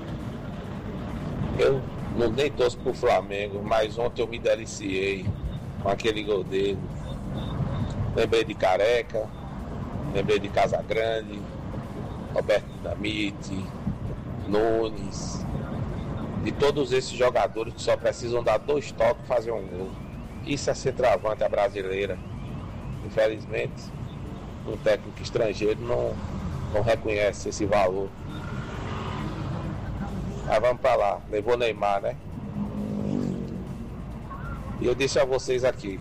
Eu não nem torço pro Flamengo, mas ontem eu me deliciei com aquele gol dele. Lembrei de Careca, lembrei de Casagrande, Roberto Dinamite, Nunes, de todos esses jogadores que só precisam dar dois toques e fazer um gol. Isso é centroavante a brasileira. Infelizmente, um técnico estrangeiro não, não reconhece esse valor. Mas vamos para lá, levou Neymar, né? E eu disse a vocês aqui,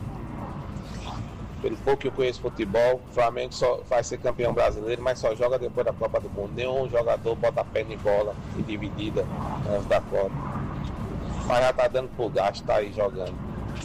pelo pouco que eu conheço futebol, o Flamengo só vai ser campeão brasileiro, mas só joga depois da Copa do Mundo. Nenhum jogador bota a perna em bola e dividida antes da Copa. Mas já tá dando por gasto, tá aí jogando.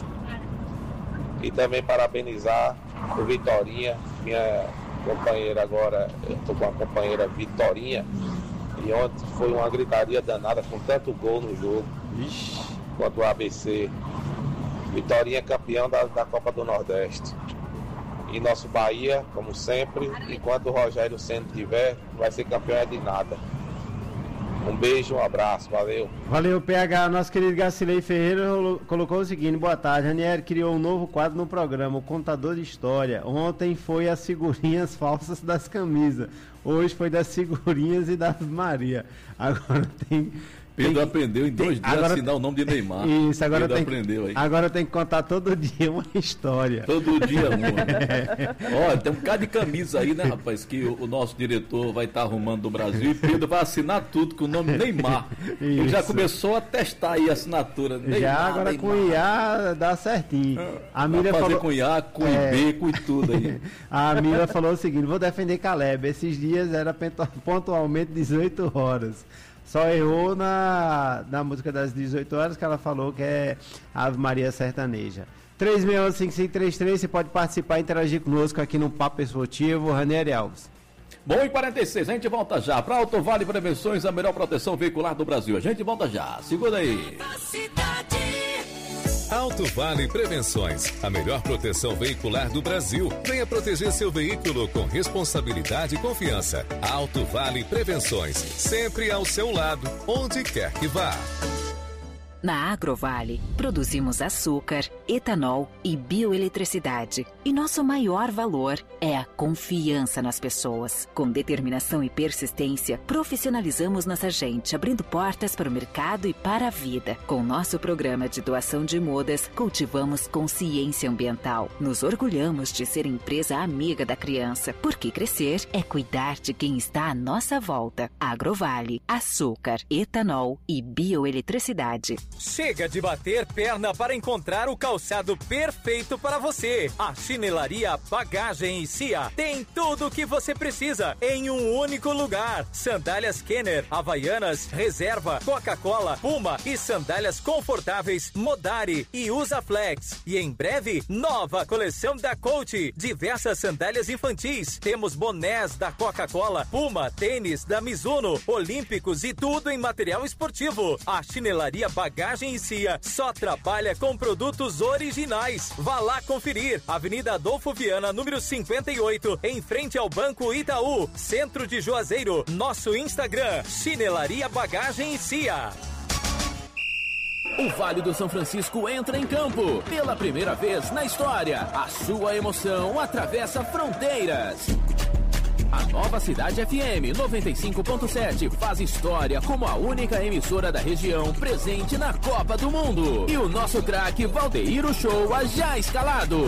E também parabenizar o Vitorinha, minha companheira agora, eu tô com a companheira Vitorinha, e ontem foi uma gritaria danada com tanto gol no jogo. Ixi, quanto o A B C. Vitorinha campeão da, da Copa do Nordeste. E nosso Bahia, como sempre, enquanto o Rogério Ceni tiver, vai ser campeão de nada. Um beijo, um abraço, valeu. Valeu, P H. Nosso querido Gacilei Ferreira colocou o seguinte: boa tarde. Ranieri criou um novo quadro no programa, o Contador de História. Ontem foi as figurinhas falsas das camisas. Hoje foi das figurinhas e das Maria. Agora tem... Pedro tem, aprendeu em dois tem, dias agora, assinar o nome de Neymar. Isso, agora Pedro tem, aprendeu aí. Agora tem que contar todo dia uma história. Todo dia uma. Olha, tem um bocado de camisa aí, né, rapaz, que o, o nosso diretor vai estar tá arrumando do Brasil e Pedro vai assinar tudo com o nome Neymar. Ele já começou a testar aí a assinatura. Neymar, já, agora Neymar. Com I A dá certinho. A Mira fazer falou... com I A, com é... I B, com tudo aí. A Mira falou o seguinte: vou defender Caleb. Esses dias era pontualmente dezoito horas. Só errou na, na música das dezoito horas, que ela falou que é Ave Maria Sertaneja. três seis um, cinco cinco três três, você pode participar e interagir conosco aqui no Papo Esportivo. Ranieri Alves. Bom, e quarenta e seis, a gente volta já. Para Alto Vale Prevenções, a melhor proteção veicular do Brasil. A gente volta já. Segura aí. Alto Vale Prevenções, a melhor proteção veicular do Brasil. Venha proteger seu veículo com responsabilidade e confiança. Alto Vale Prevenções, sempre ao seu lado, onde quer que vá. Na Agrovale, produzimos açúcar, etanol e bioeletricidade. E nosso maior valor é a confiança nas pessoas. Com determinação e persistência, profissionalizamos nossa gente, abrindo portas para o mercado e para a vida. Com nosso programa de doação de mudas, cultivamos consciência ambiental. Nos orgulhamos de ser empresa amiga da criança, porque crescer é cuidar de quem está à nossa volta. Agrovale, açúcar, etanol e bioeletricidade. Chega de bater perna para encontrar o calçado perfeito para você. A Chinelaria Bagagem e Cia tem tudo o que você precisa em um único lugar. Sandálias Kenner, Havaianas, Reserva, Coca-Cola, Puma e sandálias confortáveis Modari e Usaflex. E em breve, nova coleção da Coach. Diversas sandálias infantis. Temos bonés da Coca-Cola, Puma, tênis da Mizuno, Olímpicos e tudo em material esportivo. A Chinelaria Bagagem e Cia só trabalha com produtos originais. Vá lá conferir. Avenida Adolfo Viana, número cinquenta e oito, em frente ao Banco Itaú, centro de Juazeiro. Nosso Instagram, Chinelaria Bagagem e Cia. O Vale do São Francisco entra em campo. Pela primeira vez na história, a sua emoção atravessa fronteiras. A Nova Cidade F M noventa e cinco ponto sete faz história como a única emissora da região presente na Copa do Mundo. E o nosso craque Valdeir Uchoa já escalado.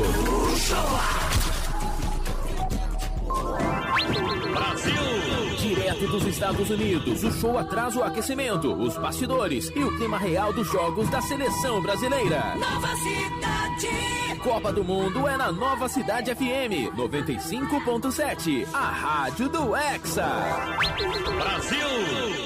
Brasil! Direto dos Estados Unidos, o show traz o aquecimento, os bastidores e o clima real dos jogos da seleção brasileira. Nova Cidade! Copa do Mundo é na Nova Cidade F M noventa e cinco ponto sete, a rádio do Hexa. Brasil!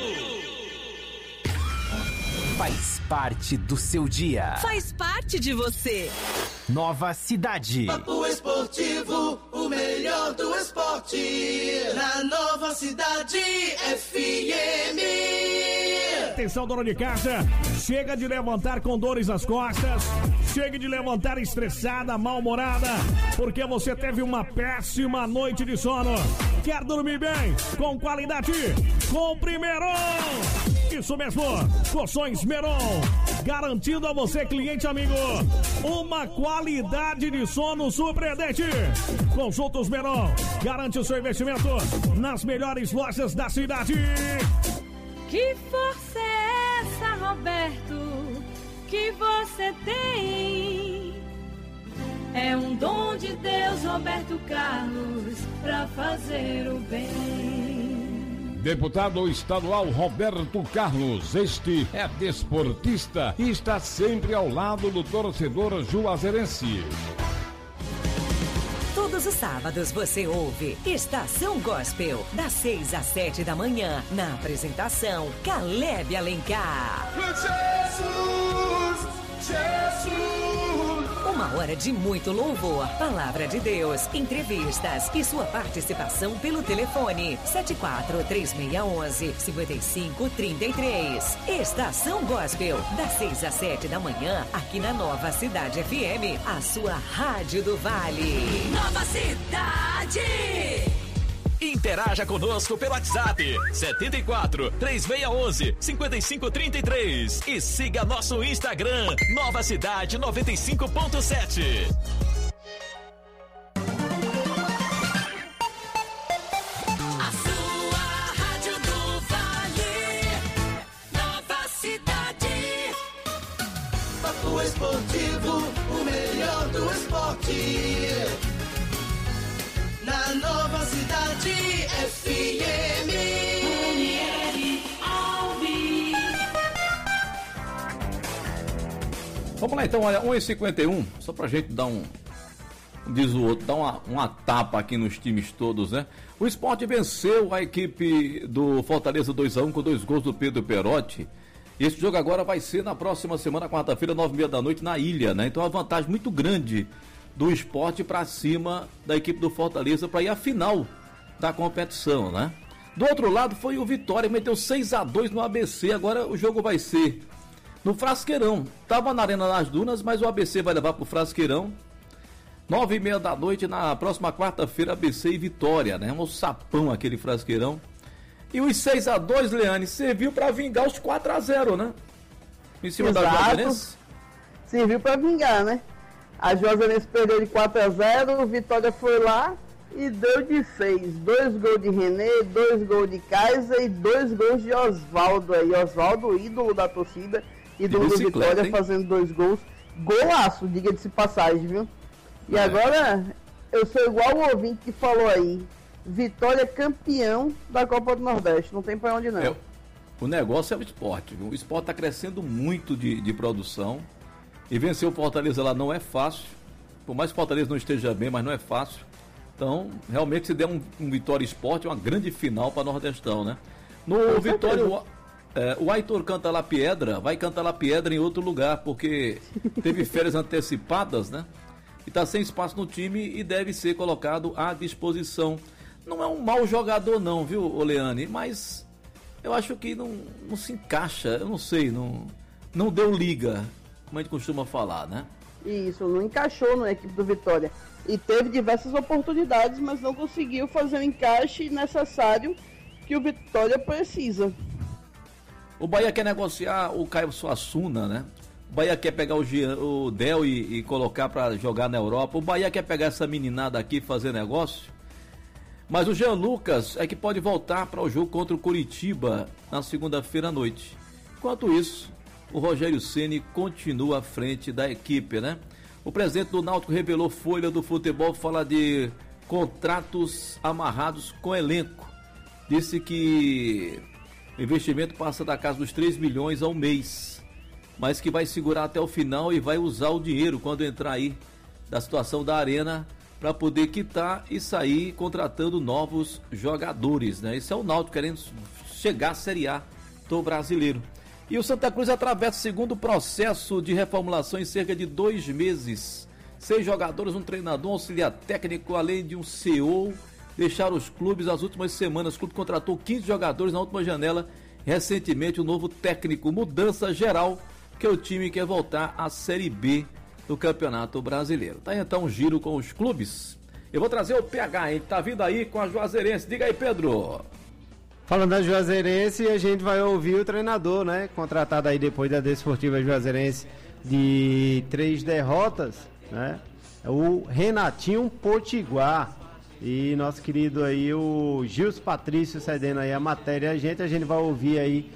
Faz parte do seu dia. Faz parte de você. Nova Cidade. Papo Esportivo, o melhor do esporte. Na Nova Cidade F M. Atenção, dona de casa. Chega de levantar com dores nas costas. Chega de levantar estressada, mal-humorada, porque você teve uma péssima noite de sono. Quer dormir bem, com qualidade? Compre Meron. Isso mesmo, Colchões Meron. garantindo a você, cliente amigo, uma qualidade de sono surpreendente. Consulta Meron, garante o seu investimento nas melhores lojas da cidade. Que força é essa, Roberto, que você tem? É um dom de Deus, Roberto Carlos, pra fazer o bem. Deputado estadual Roberto Carlos, este é desportista e está sempre ao lado do torcedor juazeirense. Todos os sábados você ouve Estação Gospel, das seis às sete da manhã, na apresentação Caleb Alencar. Jesus, Jesus. Uma hora de muito louvor, palavra de Deus, entrevistas e sua participação pelo telefone sete quatro três seis um um cinco cinco três três. Estação Gospel, das seis às sete da manhã, aqui na Nova Cidade F M, a sua rádio do Vale. Nova Cidade! Interaja conosco pelo WhatsApp sete quatro três seis um um cinco cinco três três e siga nosso Instagram Nova Cidade noventa e cinco ponto sete. A sua rádio do Vale, Nova Cidade. Papo esportivo, o melhor do esporte. Na Nova Cidade F M. Ranieri Alves. Vamos lá então, olha, um e cinquenta e um, só pra gente dar um, diz o outro, dar uma, uma tapa aqui nos times todos, né? O Sport venceu a equipe do Fortaleza dois a um com dois gols do Pedro Perotti. Esse jogo agora vai ser na próxima semana, quarta-feira, nove e meia da noite, na Ilha, né? Então é uma vantagem muito grande do Sport para cima da equipe do Fortaleza para ir à final da competição, né? Do outro lado foi o Vitória, meteu seis a dois no A B C. Agora o jogo vai ser no Frasqueirão. Tava na Arena das Dunas, mas o A B C vai levar pro Frasqueirão. Nove e meia da noite na próxima quarta-feira, A B C e Vitória, né? Um sapão aquele Frasqueirão. E os seis a dois, Leane, serviu para vingar os quatro a zero, né? Em cima da Juazeirense. Serviu para vingar, né? A Juazeirense perdeu de quatro a zero, o Vitória foi lá e deu de seis. Dois gols de René, dois gols de Kaiser e dois gols de Oswaldo aí. Oswaldo, ídolo da torcida, ídolo do Vitória, hein? Fazendo dois gols. Golaço, diga-se passagem, viu? E é. Agora, eu sou igual o ouvinte que falou aí. Vitória campeão da Copa do Nordeste. Não tem pra onde não. É, o negócio é o esporte, viu? O esporte tá crescendo muito de, de produção. E vencer o Fortaleza lá não é fácil. Por mais que o Fortaleza não esteja bem, mas não é fácil. Então, realmente, se der um, um Vitória Esporte, é uma grande final para Nordestão, né? No Vitória, o, é, o Aitor canta La Piedra, vai cantar La Piedra em outro lugar, porque teve férias antecipadas, né? E está sem espaço no time e deve ser colocado à disposição. Não é um mau jogador não, viu, Oleane? Mas eu acho que não, não se encaixa, eu não sei, não, não deu liga, como a gente costuma falar, né? Isso, não encaixou na equipe do Vitória. E teve diversas oportunidades, mas não conseguiu fazer o encaixe necessário que o Vitória precisa. O Bahia quer negociar o Caio Suassuna, né? O Bahia quer pegar o, Gian, o Del e, e colocar para jogar na Europa. O Bahia quer pegar essa meninada aqui e fazer negócio. Mas o Jean Lucas é que pode voltar para o jogo contra o Curitiba na segunda-feira à noite. Enquanto isso, o Rogério Ceni continua à frente da equipe, né? O presidente do Náutico revelou Folha do Futebol, fala de contratos amarrados com elenco. Disse que o investimento passa da casa dos três milhões ao mês, mas que vai segurar até o final e vai usar o dinheiro quando entrar aí da situação da Arena para poder quitar e sair contratando novos jogadores, né? Esse é o Náutico querendo chegar à Série A do brasileiro. E o Santa Cruz atravessa o segundo processo de reformulação em cerca de dois meses. Seis jogadores, um treinador, um auxiliar técnico, além de um C E O, deixaram os clubes nas últimas semanas. O clube contratou quinze jogadores na última janela. Recentemente, um novo técnico. Mudança geral, que o time quer voltar à Série B do Campeonato Brasileiro. Tá então um giro com os clubes. Eu vou trazer o P H, hein? Tá vindo aí com a Juazeirense. Diga aí, Pedro. Falando da Juazeirense, a gente vai ouvir o treinador, né? Contratado aí depois da Desportiva Juazeirense de três derrotas, né? O Renatinho Potiguar. E nosso querido aí, o Gilson Patrício, cedendo aí a matéria a gente. A gente vai ouvir aí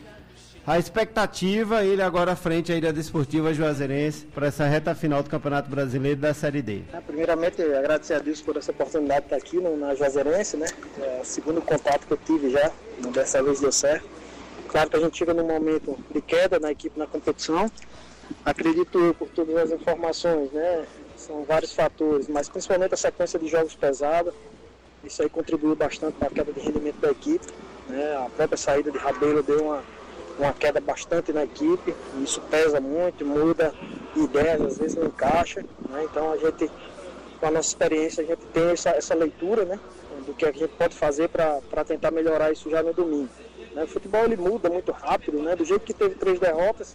a expectativa, ele agora à frente aí da Desportiva Juazeirense para essa reta final do Campeonato Brasileiro da Série D. Primeiramente, agradecer a Deus por essa oportunidade de estar aqui no, na Juazeirense, né? É o segundo contato que eu tive já, dessa vez deu certo. Claro que a gente chega num momento de queda na equipe na competição. Acredito eu, por todas as informações, né? São vários fatores, mas principalmente a sequência de jogos pesados. Isso aí contribuiu bastante para a queda de rendimento da equipe, né? A própria saída de Rabelo deu uma, uma queda bastante na equipe. Isso pesa muito, muda ideias, às vezes não encaixa, né? Então a gente, com a nossa experiência, a gente tem essa, essa leitura, né? Do que a gente pode fazer para tentar melhorar isso já no domingo, né? O futebol ele muda muito rápido, né? Do jeito que teve três derrotas,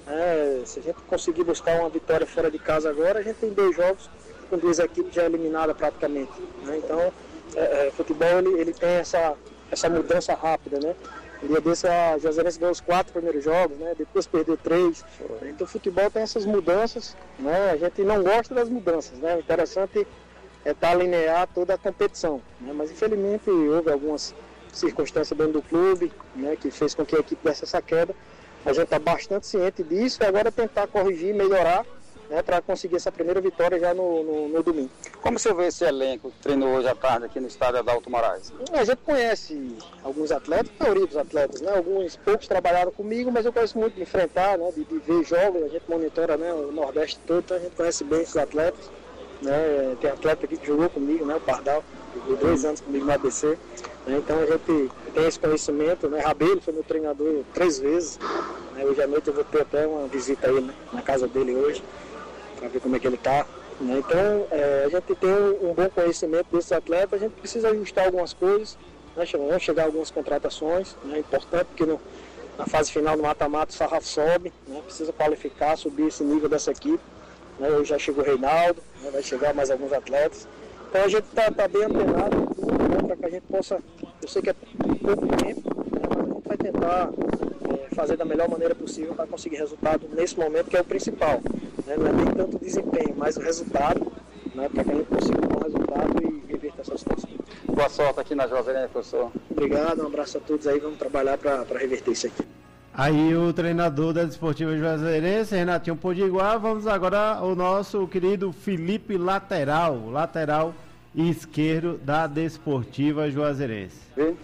é, se a gente conseguir buscar uma vitória fora de casa agora, a gente tem dois jogos com duas equipes já eliminadas praticamente, né? Então, é, é, futebol ele, ele tem essa, essa mudança rápida, né? Um dia desse a Juazeirense ganhou os quatro primeiros jogos, né? Depois perdeu três. Então o futebol tem essas mudanças, né? A gente não gosta das mudanças, né? O interessante é estar alinear toda a competição, né? Mas infelizmente houve algumas circunstâncias dentro do clube, né? Que fez com que a equipe desse essa queda. A gente está bastante ciente disso e agora tentar corrigir, melhorar, né, para conseguir essa primeira vitória já no, no, no domingo. Como você vê esse elenco que treinou hoje à tarde aqui no estádio Adalto Moraes? A gente conhece alguns atletas, a maioria dos atletas, né? Alguns poucos trabalharam comigo, mas eu conheço muito de enfrentar, né? de, de ver jogos, a gente monitora, né, o Nordeste todo, então a gente conhece bem esses atletas. Né? Tem atleta aqui que jogou comigo, né? O Pardal, jogou dois anos comigo no A B C. Né? Então a gente tem esse conhecimento, né? Rabelo foi meu treinador três vezes. Né? Hoje à noite eu vou ter até uma visita aí, né? Na casa dele hoje, para ver como é que ele está. Né? Então é, a gente tem um bom conhecimento desses atletas, a gente precisa ajustar algumas coisas, né? Vão chegar algumas contratações, né? É importante porque no, na fase final do mata-mata o sarrafo sobe, né? Precisa qualificar, subir esse nível dessa equipe. Né? Hoje já chegou o Reinaldo, né? Vai chegar mais alguns atletas. Então a gente está tá bem antenado, né? Para que a gente possa, eu sei que é pouco tempo, né? Mas a gente vai tentar é, fazer da melhor maneira possível para conseguir resultado nesse momento, que é o principal. Né? Não é nem tanto o desempenho, mas o resultado, né? Para que a gente consiga um bom resultado e reverter essa situação. Boa sorte aqui na Juazeirense, professor. Obrigado, um abraço a todos aí, vamos trabalhar para reverter isso aqui. Aí o treinador da Desportiva Juazeirense, Renatinho Potiguar. Vamos agora ao nosso querido Felipe Lateral, lateral esquerdo da Desportiva Juazeirense.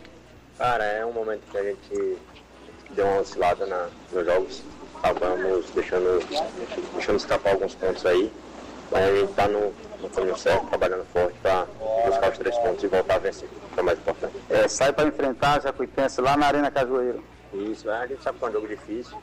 Cara, é um momento que a gente deu uma oscilada na, nos jogos, estávamos deixando, deixando escapar alguns pontos aí, mas a gente está no, no caminho certo, trabalhando forte para buscar os três pontos e voltar a vencer, que é o mais importante. É, sai para enfrentar a Jacuipense lá na Arena Cajueiro. Isso, a gente sabe que é um jogo difícil,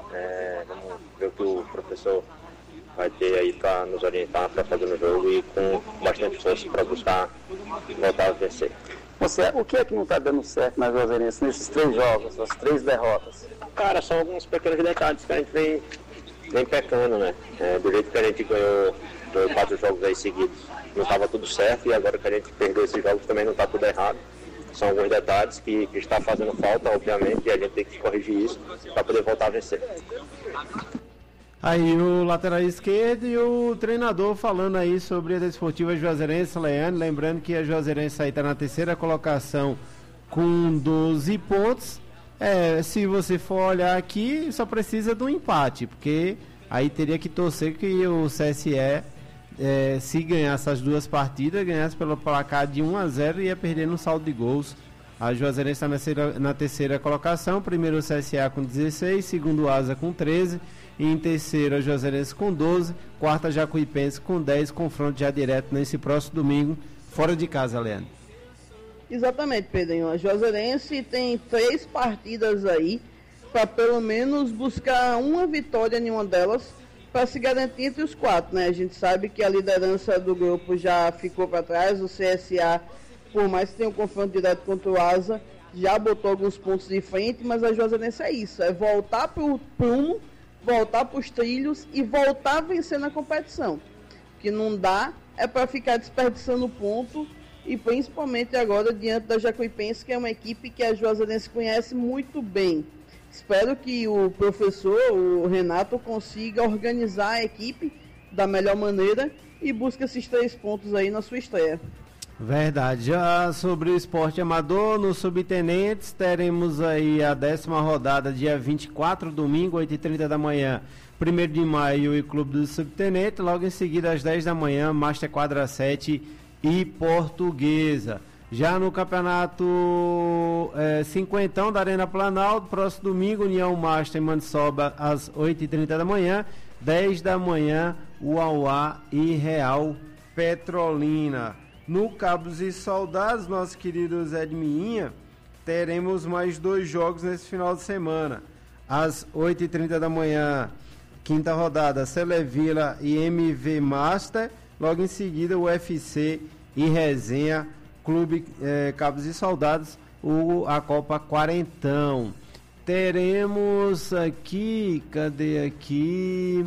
é, vamos ver o que o professor vai ter aí para nos orientar para fazer no jogo e com bastante força para buscar voltar a vencer. Você, o que é que não está dando certo na Juazeirense nesses três jogos, as três derrotas? Cara, são alguns pequenos detalhes que a gente vem, vem pecando, né? É, do jeito que a gente ganhou dois, quatro jogos aí seguidos, não estava tudo certo e agora que a gente perdeu esses jogos também não está tudo errado. São alguns detalhes que, que está fazendo falta, obviamente, e a gente tem que corrigir isso para poder voltar a vencer. Aí o lateral esquerdo e o treinador falando aí sobre a Desportiva Juazeirense, Leandro, lembrando que a Juazeirense aí está na terceira colocação com doze pontos. É, se você for olhar aqui, só precisa do empate, porque aí teria que torcer que o C S E, é, se ganhasse as duas partidas, ganhasse pelo placar de um a zero e ia perder no saldo de gols. A Juazeirense está na, na terceira colocação, primeiro o C S A com dezesseis, segundo o Asa com treze, e em terceiro a Juazeirense com doze, quarta Jacuipense com dez, confronto já direto nesse próximo domingo, fora de casa, Leandro. Exatamente, Pedrinho. A Juazeirense tem três partidas aí para pelo menos buscar uma vitória em uma delas para se garantir entre os quatro, né? A gente sabe que a liderança do grupo já ficou para trás, o C S A, por mais que tenha um confronto direto contra o Asa, já botou alguns pontos de frente, mas a Juazeirense é isso, é voltar para o prumo, voltar para os trilhos e voltar a vencer na competição. O que não dá é para ficar desperdiçando ponto e principalmente agora diante da Jacuipense, que é uma equipe que a Juazeirense conhece muito bem. Espero que o professor, o Renato, consiga organizar a equipe da melhor maneira e busque esses três pontos aí na sua estreia. Verdade. Já sobre o esporte amador, nos subtenentes, teremos aí a décima rodada, dia vinte e quatro, domingo, oito e trinta da manhã, primeiro de maio e Clube do Subtenente. Logo em seguida, às dez da manhã, Master Quadra sete e Portuguesa. Já no campeonato é, cinquentão da Arena Planalto, próximo domingo, União Master e Maniçoba, às oito e trinta da manhã, dez da manhã, Uauá e Real Petrolina. No Cabos e Soldados, nosso querido Zé de Minha, teremos mais dois jogos nesse final de semana. Às oito e trinta da manhã, quinta rodada, Celevila e M V Master. Logo em seguida, o U F C e Resenha, Clube eh, Cabos e Soldados, o, a Copa Quarentão. Teremos aqui, cadê aqui?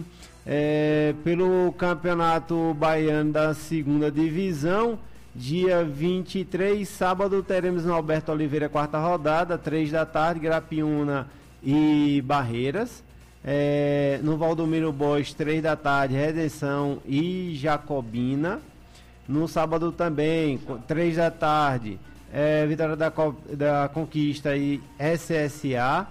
É, pelo Campeonato Baiano da Segunda Divisão, dia vinte e três, sábado, teremos no Alberto Oliveira, quarta rodada, três da tarde, Grapiúna e Barreiras. É, no Valdomiro Bosch, três da tarde, Redenção e Jacobina. No sábado também, três da tarde, é, Vitória da, da Conquista e S S A.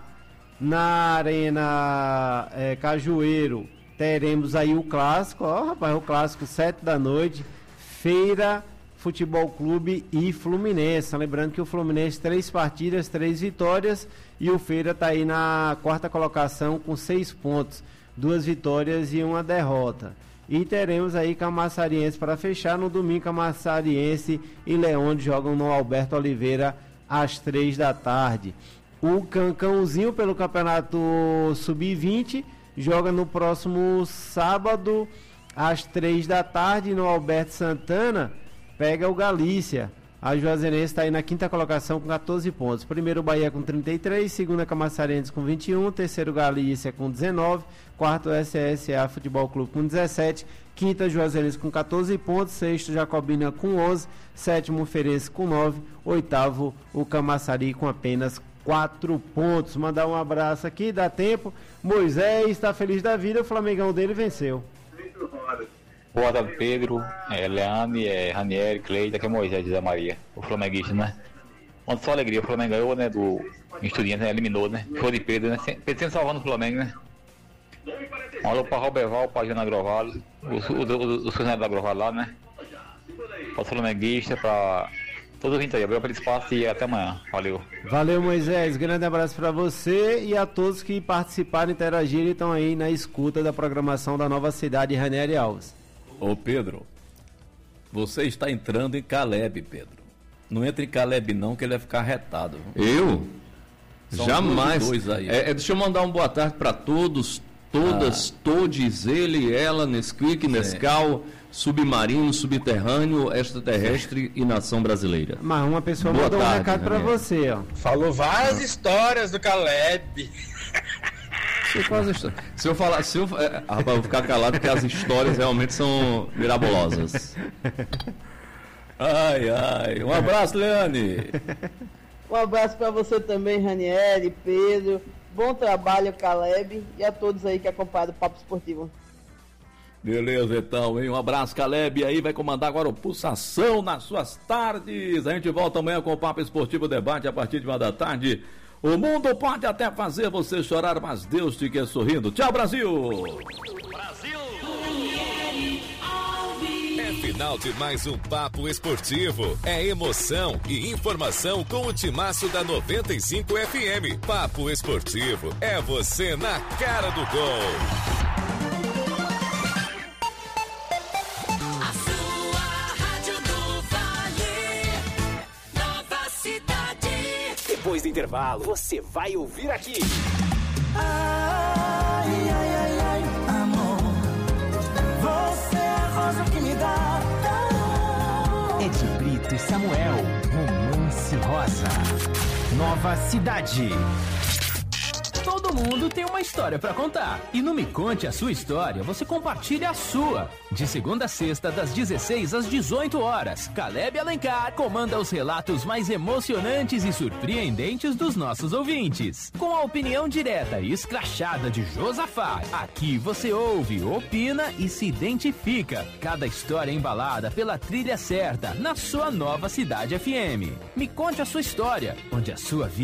Na Arena é, Cajueiro, teremos aí o clássico, ó rapaz, o clássico, sete da noite, Feira Futebol Clube e Fluminense. Lembrando que o Fluminense, três partidas, três vitórias, e o Feira está aí na quarta colocação com seis pontos, duas vitórias e uma derrota. E teremos aí Camaçariense para fechar. No domingo, Camaçariense e Leôncio jogam no Alberto Oliveira às três da tarde. O Cancãozinho, pelo Campeonato sub vinte, joga no próximo sábado às três da tarde no Alberto Santana, pega o Galícia. A Juazeirense está aí na quinta colocação com catorze pontos. Primeiro Bahia com trinta e três, segundo Camaçarense com vinte e um, terceiro Galícia com dezenove, quarto S S A Futebol Clube com dezessete, quinta Juazeirense com catorze pontos, sexto Jacobina com onze, sétimo Ferense com nove, oitavo o Camaçari com apenas quatro pontos. Mandar um abraço aqui, dá tempo. Moisés está feliz da vida, o Flamengão dele venceu. Boa tarde, Pedro, é, Leane, é, Ranieri, Cleide, aqui é Moisés de Zé Maria, o flamenguista, né? Ontem só alegria, o Flamengo ganhou, né, do Estudiantes, né, eliminou, né? Show de Pedro, né? Pedro sempre salvando o Flamengo, né? Um alô para Roberval, para Jana Groval, os funcionários da Groval lá, né? Para os flamenguistas, para todos os vindos aí, abriu pelo espaço e até amanhã. Valeu. Valeu, Moisés. Grande abraço para você e a todos que participaram, interagiram e estão aí na escuta da programação da Nova Cidade, Ranieri Alves. Ô Pedro, você está entrando em Caleb, Pedro. Não entre em Caleb não, que ele vai ficar retado. Eu? São Jamais. dois aí. É, é, deixa eu mandar uma boa tarde para todos, todas, ah. todos, ele, ela, Nesquik, Nescau, Submarino, Subterrâneo, Extraterrestre e Nação Brasileira. Mas uma pessoa boa mandou tarde, um recado para você, ó. Falou várias histórias do Caleb. Se eu falar, se eu, é, rapaz, eu vou ficar calado porque as histórias realmente são mirabolosas. Ai, ai. Um abraço, Leane. Um abraço para você também, Ranieri, Pedro. Bom trabalho, Caleb, e a todos aí que acompanham o Papo Esportivo. Beleza, então, hein? Um abraço, Caleb. E aí vai comandar agora o Pulsação nas suas tardes. A gente volta amanhã com o Papo Esportivo Debate a partir de uma da tarde. O mundo pode até fazer você chorar, mas Deus te quer sorrindo. Tchau, Brasil! Brasil! É final de mais um Papo Esportivo. É emoção e informação com o timaço da noventa e cinco F M. Papo Esportivo é você na cara do gol. Depois do intervalo, você vai ouvir aqui. Ai, ai, ai, ai, amor, você é a rosa que me dá. Ed Brito e Samuel, Romance Rosa. Nova Cidade. Todo Todo mundo tem uma história pra contar. E no Me Conte a Sua História, você compartilha a sua. De segunda a sexta, das dezesseis às dezoito horas, Caleb Alencar comanda os relatos mais emocionantes e surpreendentes dos nossos ouvintes. Com a opinião direta e escrachada de Josafá, aqui você ouve, opina e se identifica. Cada história embalada pela trilha certa, na sua Nova Cidade F M. Me Conte a Sua História, onde a sua vida